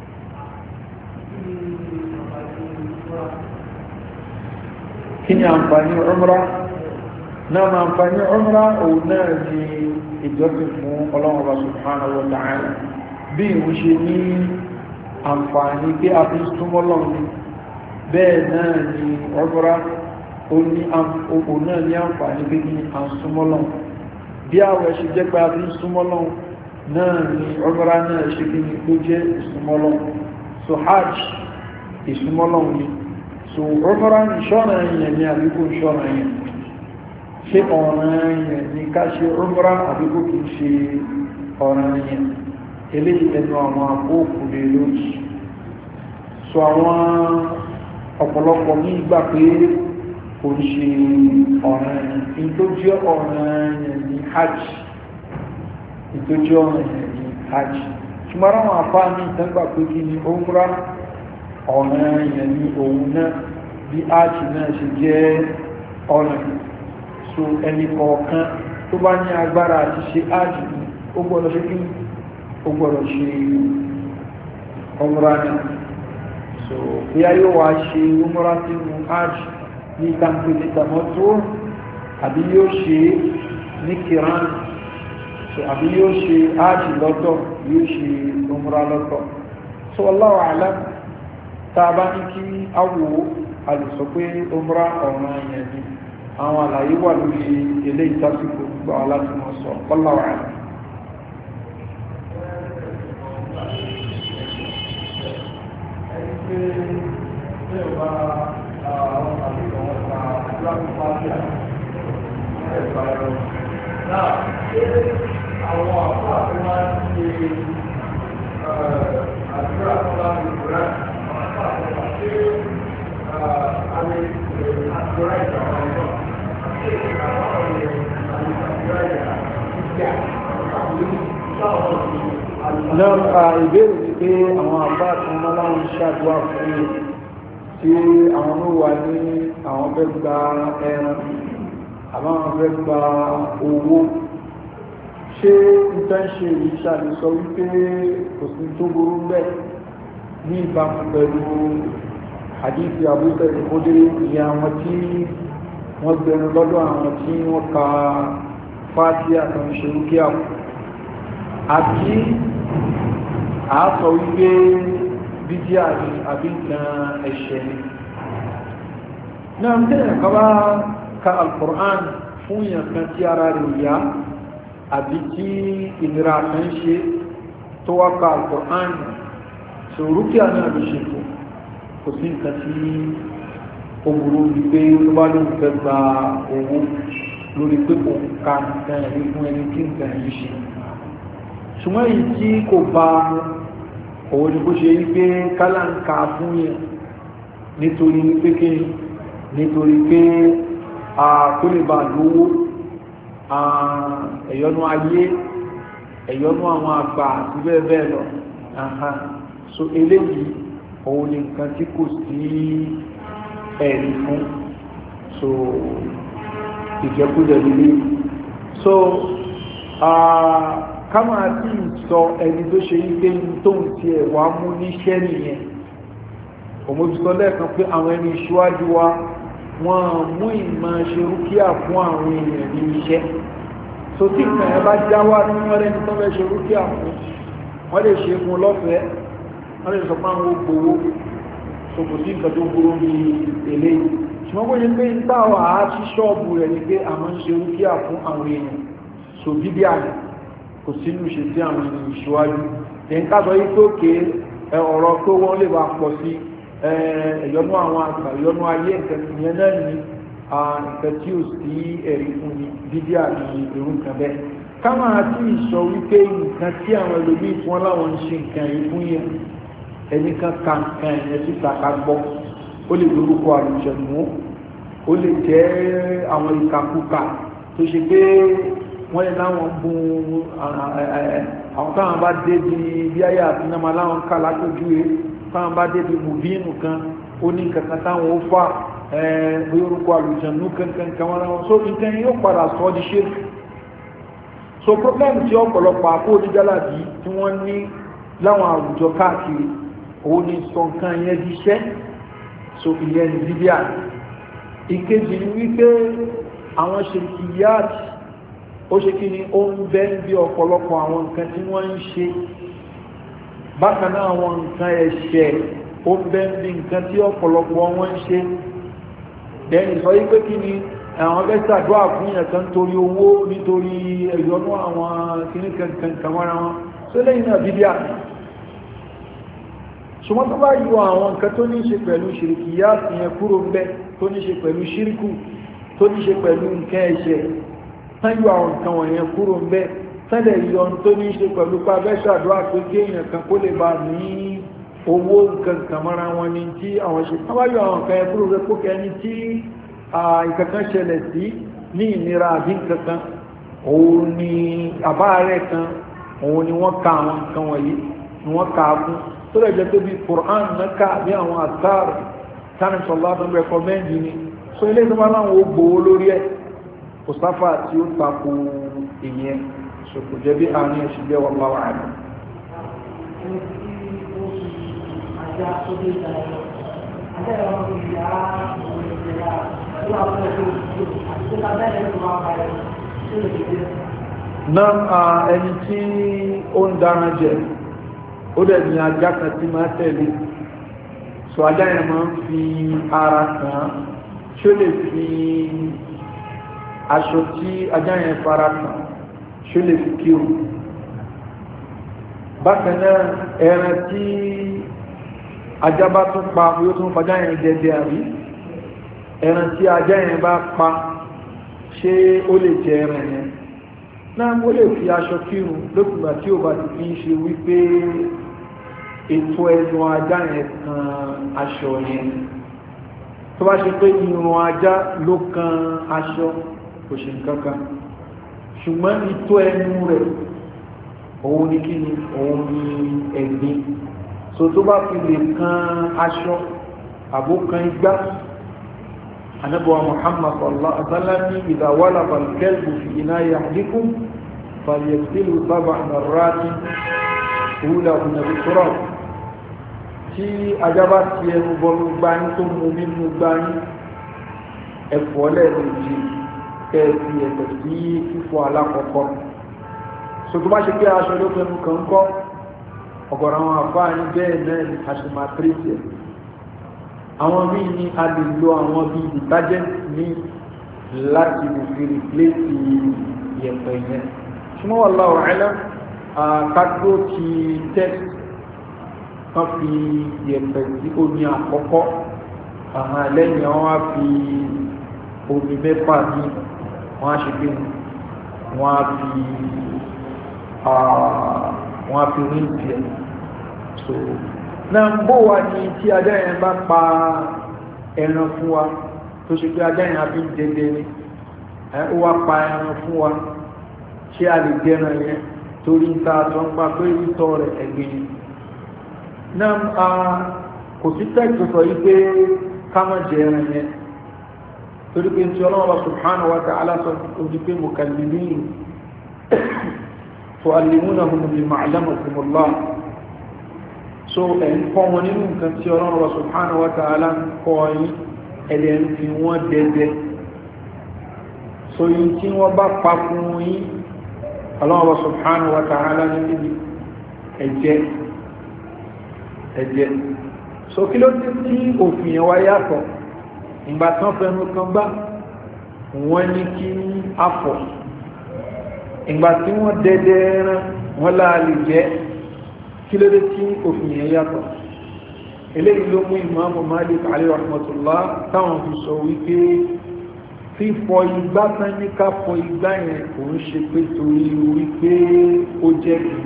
Speaker 1: kí ni àǹfààní umra náà ma àǹfààní umra òun náà ni ìjọsìn fún Ọlọ́run Ọba subhanahu wa ta'ala bí ìwú ṣe ní àǹfààní pé a fi súnmọ́ Ọlọ́run bẹ́ẹ̀ náà ni umra òun náà ní àǹfààní pé kí a súnmọ́ Ọlọ́run bí àwẹ̀ ṣe jẹ́ pé a fi súnmọ́ Ọlọ́run náà ni umra náà ṣe kí ni ló jẹ́ ìsúnmọ́ Ọlọ́run so hajj ìsúnmọ́ Ọlọ́run ni so umra ní ṣọ́nà èèyàn ní àbíkò ṣọ́nà èèyàn ṣe ọ̀ràn èèyàn ní ká ṣe umra àbíkò kìí ṣe ọ̀ràn èèyàn eléyìí ẹnu àwọn àkókò lè lójì so àwọn ọ̀pọ̀lọpọ̀ ní ìgbà pé kò ń ṣe ọ̀ràn èèyàn tó jẹ́ ọ̀ràn èèyàn ní hajj tó jẹ́ ọ̀ràn èèyàn ní hajj ṣùgbọ́n àwọn àfá ní ìtẹ́gbà pé kí ni umra ọ̀ràn èèyàn ní òun náà bí hajj náà ṣe jẹ́ ọ̀ràn so ẹni kọ̀ọ̀kan tó bá ní agbára àti ṣe hajj ó gbọ́dọ̀ ṣe kí ó gbọ́dọ̀ ṣe umra náà so bí a yóò wá ṣe umra sínú hajj ní ìtànkù ní tàmọ́tò àbí yóò ṣe ní kiran so àbí yóò ṣe hajj lọ́tọ̀ yóò ṣe umra lọ́tọ̀ so wallahu a'lam tàbá ní kí awò alùsọ pé umra ọ̀ràn èèyàn ni àwọn àlàyé wà lórí ilé ìtàsíkò gbà láti mọ̀ sọ wallahu a'lam. Àwọn àbíkọ̀ wọn ta ṣáájú àwọn pàṣẹ ẹ̀fà ẹ̀rọ náà ṣé àwọn àpá àti máa ń ṣe àdúrà tó bá ń gbòòrà àwọn àpá àti máa ṣe àlè àdúrà ìjà àwọn ọ̀dọ́ ṣé àwọn ọ̀rẹ́ àlè àdúrà ìjà ìjà àbúrò sáwọn ọ̀dọ́. Náà ìbéèrè ni pé àwọn àbá tí wọ́n máa ń ṣàdúrà fún yìí tí àwọn ló wà ní àwọn fẹ́ gba ẹran àbá àwọn fẹ́ gba owó ṣé ìtẹ́ǹṣe yìí ṣàlùsọ wípé kò sí tó burú bẹ́ẹ̀ ní ìbámu pẹ̀lú àdífi àbúkẹ́ ìkódé ìyá àwọn tí wọ́n gbẹ̀rún lọ́dọ̀ àwọn tí wọ́n ka fáàtì àtàǹṣe rúkẹ́ àpò àbí àásọ wípé bídíà ní àbí nǹkan ẹ̀ṣẹ̀ ni náà tẹ́lẹ̀ ká bá ka al-Qur'an fún èèyàn kan tí ara rẹ̀ yá àbí tí ìnira kan ṣe tó wá ka al-Qur'an so rúkìá náà ló ṣe tó kò sí nǹkan tí ó burú wípé tó bá ló ń fẹ́ gba owó lórí pé kò ka nǹkan ẹ̀rí fún ẹni tí nǹkan yìí ṣe ṣùgbọ́n èyí tí kò bá òun ni bó ṣe rí pé kálá ń ka fún yẹn nítorí pé kí nítorí pé kó lè bá lówó ẹ̀yọ́nú ayé ẹ̀yọ́nú àwọn àgbà àti bẹ́ẹ̀ bẹ́ẹ̀ lọ so eléyìí òun ni nǹkan tí kò sí ẹ̀rí fún so ìjẹkújẹ lílé so ká máa tí ì sọ ẹni tó ṣe wípé tó ń ti ẹ̀wà mú níṣẹ́ nìyẹn òmòbísọ lẹ́ẹ̀kan pé àwọn ẹni ìṣíwájú wa wọ́n mú ìmọ̀ ṣe rúkíà fún àwọn èèyàn ní iṣẹ́ so tí nǹkan ẹ bá já wá ní wọ́n rẹ́ni tó fẹ́ ṣe rúkíà fún wọ́n lè ṣe fún lọ́fẹ̀ẹ́ wọ́n lè sọ pé àwọn gbowó so kò sí nǹkan tó burú ní eléyìí ṣùgbọ́n bó ṣe pé ń táwọn àá sí ṣọ́ọ̀bù rẹ̀ ni pé àwọn ń ṣe rúkíà fún àwọn èèyàn so bíbí àná kò sínú ṣe sí àwọn ènìyàn ìṣíwájú ẹ̀yìn ká sọ yí tó ké ọ̀rọ̀ pé wọ́n lè bá pọ̀ sí ẹ̀yọ́nú àwọn àgbà ẹ̀yọ́nú ayé nǹkan ìyẹn náà ní nǹkan tí ó sí ẹ̀rí fún ní dídí àti irú nǹkan bẹ́ẹ̀ ká máa tí ì sọ wípé nǹkan tí àwọn ẹlòmíì tí wọ́n láwọn ń ṣe nǹkan yìí fún yẹn ẹni kan ka nǹkan ẹ̀yẹn síta ká gbọ́ ó lè lórúkọ àlùjẹ̀mú ó lè jẹ́ àwọn ìkàkùkà tó ṣe pé wọ́n lè láwọn bún àwọn táwọn bá dé bí bí ayé àti náà láwọn ká látójú rẹ̀ táwọn bá dé bí mùbínú kan ó ní kankan táwọn ó fà bí orúkọ àlùjànnú kankan kan wọ́n láwọn so nǹkan yóò padà sọ di ṣe so problem tí ọ̀pọ̀lọpọ̀ àpò oníjàládì tí wọ́n ní láwọn àwùjọ káàkiri òun ni sọ nǹkan yẹn di iṣẹ́ so ìyẹn ní bíbíà ìkejì ni wípé àwọn ṣèkìyàtì ó ṣe kí ni ó ń bẹ́ bí ọ̀pọ̀lọpọ̀ àwọn nǹkan tí wọ́n ń ṣe bákan náà àwọn nǹkan ẹ̀ṣẹ̀ ó ń bẹ́ bí nǹkan tí ọ̀pọ̀lọpọ̀ wọ́n ń ṣe dẹ́ni sọ yí pé kí ni àwọn bẹ́sẹ̀ àdúrà fún yẹn kan torí owó nítorí ẹ̀yọ́nú àwọn kìíní kankan kàmọ́ra wọn tó lẹ́yìn náà bíbí àmì ṣùgbọ́n tó bá yọ àwọn nǹkan tó ní ṣe pẹ̀lú ṣìrìkìyà yẹn kúrò ń bẹ́ tó ní ṣe pẹ̀lú ṣíríkù tó ní ṣe pẹ̀lú nǹkan ẹ̀ṣẹ̀ sáyọ àwọn nǹkan wọ̀nyẹn kúrò ń bẹ́ sẹ́lẹ̀ yọ tó ní ṣe pẹ̀lú pa bẹ́ṣàdúrà pé kéèyàn kan kó lè bá ní owó nǹkan kàmọ́ra wọn ni tí àwọn ṣe tán bá yọ àwọn nǹkan yẹn kúrò rẹ̀ kó kẹni tí ìkankan ṣẹlẹ̀ sí ní ìnira àbí nǹkankan òun ni àbá rẹ̀ kan òun ni wọ́n ka àwọn nǹkan wọ̀nyí ni wọ́n ka fún tó lè jẹ́ pé bí Qur'an náà ká bí àwọn àtàrà tánì sọ̀lá tó ń rẹ̀kọ́mẹ́ndì ni so ilé ìjọba láwọn ó gbowó lórí ẹ̀ kò sáfà tí ó tako ìyẹn so kò jẹ́ bí àárín ẹ̀ṣin jẹ́ wọn bá wà á lọ. náà ẹni tí ó ń dára jẹ ó dẹ̀ ní ajá kan tí máa tẹ̀lé so ajá yẹn máa ń fi ara kàn tí ó lè fi aṣọ tí ajá yẹn fara kàn tí ó lè fi kírun bákan náà ẹran tí ajá bá tún pa bí ó tún fajá yẹn dẹdẹ àrí ẹran tí ajá yẹn bá pa ṣé ó lè jẹ ẹran yẹn náà ó lè fi aṣọ kírun lókùngbà tí ó bá ti fi ń ṣe wípé ètò ẹnu ajá yẹn kan aṣọ yẹn tó bá ṣe pé irun ajá ló kan aṣọ kò ṣe nǹkan kan ṣùgbọ́n ètò ẹnu rẹ̀ òun ni kí ni òun ni ẹ̀gbin so tó bá fi lè kan aṣọ àbó kan igbá anabuwa Muhammad sallallahu alaihi wasallam ni idha walagha al-kalbu fi ina'i ahadikum falyaghsilhu sab'a marratin ulahunna bi-turab tí ajá bá ti ẹnu bọnú gbáyín tó mú nínú gbáyín ẹ̀fọ́ lẹ́ẹ̀mejì kẹ́ẹ̀sì ẹ̀fẹ̀ sí fífọ̀ alákọ̀ọ́kọ́ so tó bá ṣe pé aṣọ ló fẹ́nu kan kọ́ ọ̀gọ̀rọ̀ àwọn àfáà ní bẹ́ẹ̀ náà ní aṣèmàtírìsì ẹ̀ àwọn bí ní a lè lo àwọn bí detergent ní láti lè fi replace ìyẹ̀pẹ̀ yẹn ṣùgbọ́n wallahu a'lam àkágbó ti text kan fi ìyẹ̀pẹ̀ sí omi àkọ́kọ́ àwọn lẹ́yìn àwọn á fi omi mẹ́fà ní wọ́n á ṣe pé wọ́n á fi wọ́n á fi ríǹtì ẹ̀ so náà bó wà ní tí ajá yẹn bá pa ẹran fún wa tó ṣe pé ajá yẹn àbí dédé ni ó wá pa ẹran fún wa ṣé a lè jẹran yẹn torí ń ta àtọ́ ń pa pé ìtọ́ rẹ̀ ẹ̀gbìn ni náà kò sí tẹ́ẹ̀tì sọ yí pé ká má jẹ ẹran yẹn torí pé tí ọlọ́wọ́ subhanahu wa ta'ala sọ ojú pé mukallimin tu'allimunahum mimma 'allamakumullah so ẹ̀ ń kọ́ wọn nínú nǹkan tí ọlọ́wọ́ subhanahu wa ta'ala ń kọ́ yín ẹ̀dẹ̀ ń fi wọ́n dẹ́dẹ́ so yín tí wọ́n bá pa fún yín ọlọ́wọ́ subhanahu wa ta'ala ní ẹ̀jẹ̀ ẹ̀jẹ̀ so kí ló ti tí òfin yẹn wá yàtọ̀ ìgbà tán fẹnu kan bá wọ́n ní kí á fọ̀ ìgbà tí wọ́n dẹ́dẹ́ ẹran wọ́n láàlì jẹ́ kí ló dé tí òfin yẹn yàtọ̀ eléyìí ló mú ìmáàmù Malik alayhi rahmatullah táwọn fi sọ wípé fífọ̀ igbá tán ní ká fọ̀ igbá yẹn kò ń ṣe pé torí wípé ó jẹ́ kì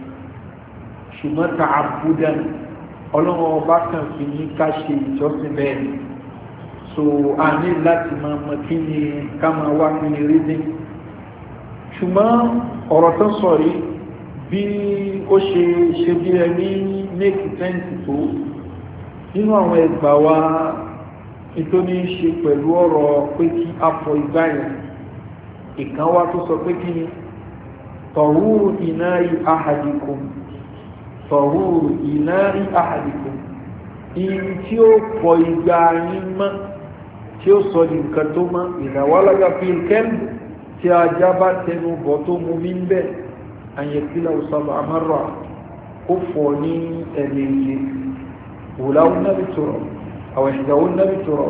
Speaker 1: ṣùgbọ́n ta'abbudan ọlọ́run ọba kan fi ní ká ṣe ìjọsìn bẹ́ẹ̀ so a ní láti máa mọ kí ni ká máa wá kí ni rídí ṣùgbọ́n ọ̀rọ̀ tó sọ yìí bí ó ṣe ṣe bí ẹni make sense tó nínú àwọn ẹgbà wa tó ní ṣe pẹ̀lú ọ̀rọ̀ pé kí a fọ igbá yẹn ìkan wá tó sọ pé kí ni tọ̀húrù ina'i ahadikum tọ̀húrù ina'i ahadikum in tí ó fọ igbá yín mọ́ tí ó sọ di nǹkan tó mọ́ ìdáwálága fi kẹ́lù tí ajá bá tẹnu bọ̀ tó mú mi ń bẹ̀ àyẹ̀kílà òsàlọ̀ àmárà ó fọ̀ ní ẹ̀lẹ́yẹ òláwó nábì tọrọ àwọn ìṣìdáwó nábì tọrọ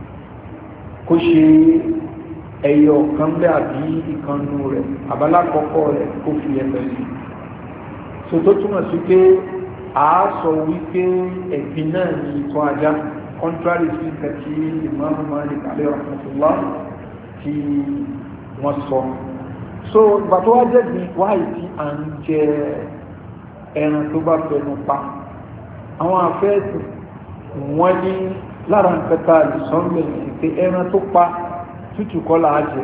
Speaker 1: kó ṣe ẹyọ kan bẹ́ àbí ìkànnù rẹ̀ àbálá kọ́kọ́ rẹ̀ kó fi ẹ̀fẹ̀ sí so tó túmọ̀ sí pé a sọ wípé ẹ̀gbin náà ní ìtọ́ ajá contrary sí nǹkan tí Imam Malik alayhi rahmatullah tí wọ́n sọ so ìgbà tó wá jẹ́gbin wáyé tí à ń jẹ ẹran tó bá fẹnu pa àwọn afẹ́ẹ̀sì wọ́n ní lára nǹkan tá a lè sọ ń bẹ̀rẹ̀ pé ẹran tó pa tútù kọ́ là á jẹ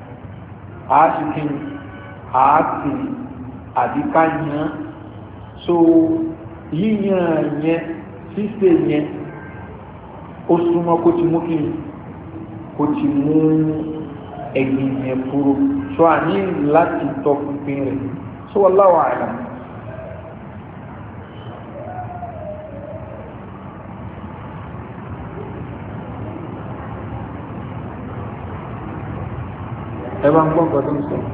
Speaker 1: àásìkí àásì àbíká yàn so yíyan yẹn ṣíṣe yẹn ó súnmọ́ kó ti mú kí kó ti mú ẹ̀gbìn yẹn kúrò so a ní láti tọ́ pínpín rẹ̀ so wallahu a'lam. ẹ bá ń gbọ́ nǹkan tó ń sọ.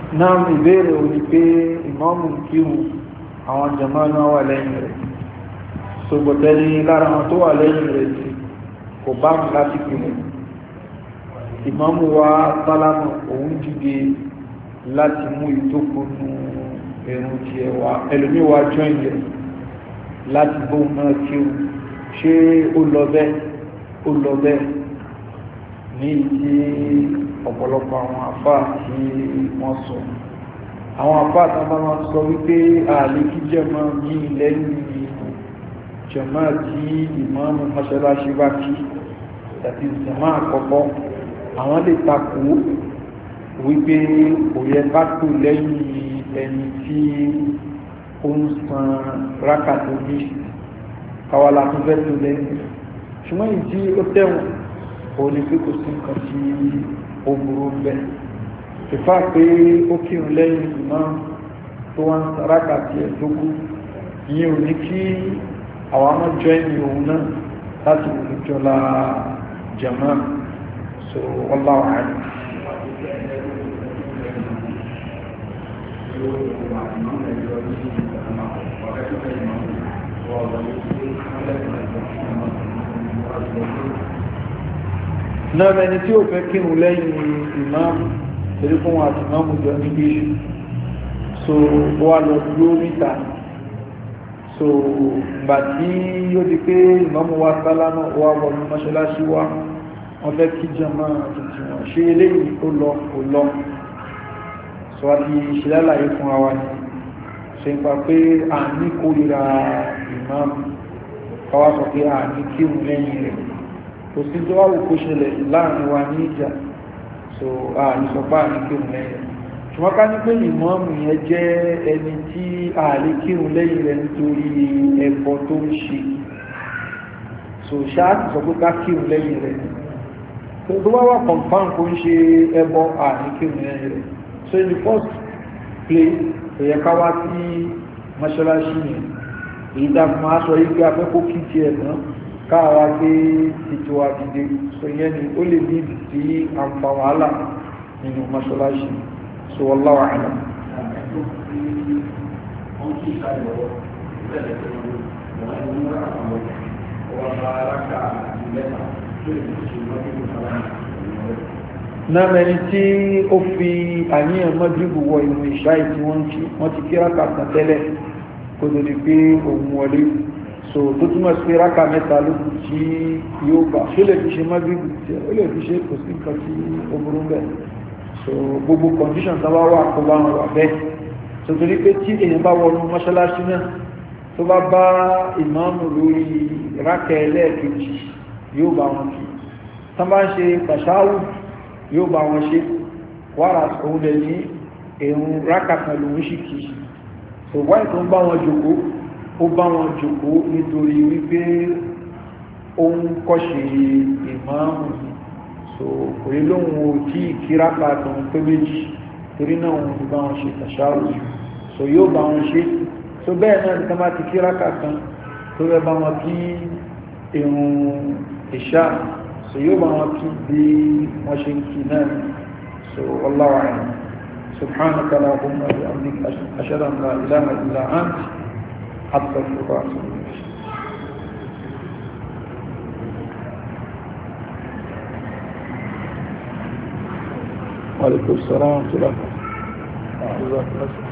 Speaker 1: náà ìbéèrè ò ní pé ìmáàmù kírun àwọn jàmáà náà wà lẹ́yìn rẹ̀ ṣògbọ̀tẹ́ni lára wọn tó wà lẹ́yìn rẹ̀ sí kò bá mú láti kírun ìmáàmù wa sálámù òun dìde láti mú ìtókòónú ẹ̀rùn tí ẹ wà ẹlòmí wa join rẹ̀ láti bóun náà kírun ṣé ó lọ bẹ́ẹ̀ ó lọ bẹ́ẹ̀ ní ìdí ọ̀pọ̀lọpọ̀ àwọn àfá tí wọ́n sọ àwọn àfá àtàbà wọn sọ wípé ààlè kí jẹmọ́ ní lẹ́yìn jẹmọ́ tí ìmáàmù mọ́ṣáláṣí bá kí àti jẹmọ́ àkọ́kọ́ àwọn lè takò wípé kò yẹ ká tó lẹ́yìn ẹni tí ó ń san rákàtó ní káwàlá tó fẹ́ tó lẹ́yìn ṣùgbọ́n ìdí ó tẹ̀wọ̀n òun ni pé kò sí nǹkan tí ó burú bẹ́ẹ̀ ìfá pé ó kírun lẹ́yìn ìmọ̀ tó wá ń sáráka tí ẹ̀ tó kú yìí ò ní kí àwọn ọmọ jọ ẹni òun náà láti wùdú jọlá jama so wallahu a'lam. náà mẹni tí ó fẹ́ kírun lẹ́yìn ìmáàmù torí fún wọn àti ìmáàmù jọ níbi ìṣù so wà lọ dúró níta so gbà tí yóò di pé ìmáàmù wa sálámà wà wọnú mọ́ṣáláṣí wa wọ́n fẹ́ kí jàmá tuntun wọn ṣe eléyìí ó lọ kò lọ so a ti ṣe lálàyé fún wa ni ṣe ń pa pé à ní kórìíra ìmáàmù káwá sọ pé à ní kírun lẹ́yìn rẹ̀ kò sí tó wáwò kó ṣẹlẹ̀ láàrin wa ní ìjà so a ní sọpá ní kírun lẹ́yìn ṣùgbọ́n ká ní pé ìmáàmù yẹn jẹ́ ẹni tí a lè kírun lẹ́yìn rẹ̀ nítorí ẹbọ tó ń ṣe so ṣáàtì sọ pé ká kírun lẹ́yìn rẹ̀ so tó wá wà confam kó ń ṣe ẹbọ a ní kírun lẹ́yìn rẹ̀ so in the first place kò yẹ ká wá sí mọ́ṣáláṣí yẹn èyí tá a máa sọ yí pé afẹ́kọ́ kí tiẹ̀ náà káàwá gbé ètò àdìdè so yẹn ni ó lè ní ìdí sí àǹfà wàhálà nínú mọ́ṣáláṣí so wallahu a'lam. náà mẹ́ni tí ó fi àníyàn mọ́dúrúbù wọ ìrun ìṣáì tí wọ́n ti kí rákà kan tẹ́lẹ̀ kó tó di pé òun wọlé so tó túnmọ̀ sí rákà mẹ́ta lókù tí yóò gbà ṣó lè fi ṣe mọ́gbìgbì tí ó lè fi ṣe kò sí nǹkan tí ó burú bẹ́ẹ̀ so gbogbo condition tó bá wà kó bá wọn wà bẹ́ẹ̀ so torí pé tí èèyàn bá wọnú mọ́ṣáláṣí náà tó bá bá ìmáàmù lórí rákà ẹlẹ́ẹ̀kejì yóò bá wọn kí tán bá ń ṣe tàṣáwù yóò bá wọn ṣe wàrà òun lè ní èrùn rákà kan lòun sì kì í so wáyé tó ń bá wọn jòkó ó bá wọn jòkó nítorí wípé ó ń kọ́ṣe ìmáàmù so kò rí lóhun ò tí ìkírápá tó ń pé méjì torí náà wọn bá wọn ṣe tàṣáwù so yóò bá wọn ṣe so bẹ́ẹ̀ náà ní ká má ti kírápá kan tó rẹ bá wọn kí ìrun ìṣá so yóò bá wọn kí bí wọ́n ṣe ń kí náà so wallahu a'lam subhanaka allahumma wa bihamdika ashhadu an la ilaha illa anta astaghfiruka wa atubu ilayk. wa alaykum assalam wa rahmatullah.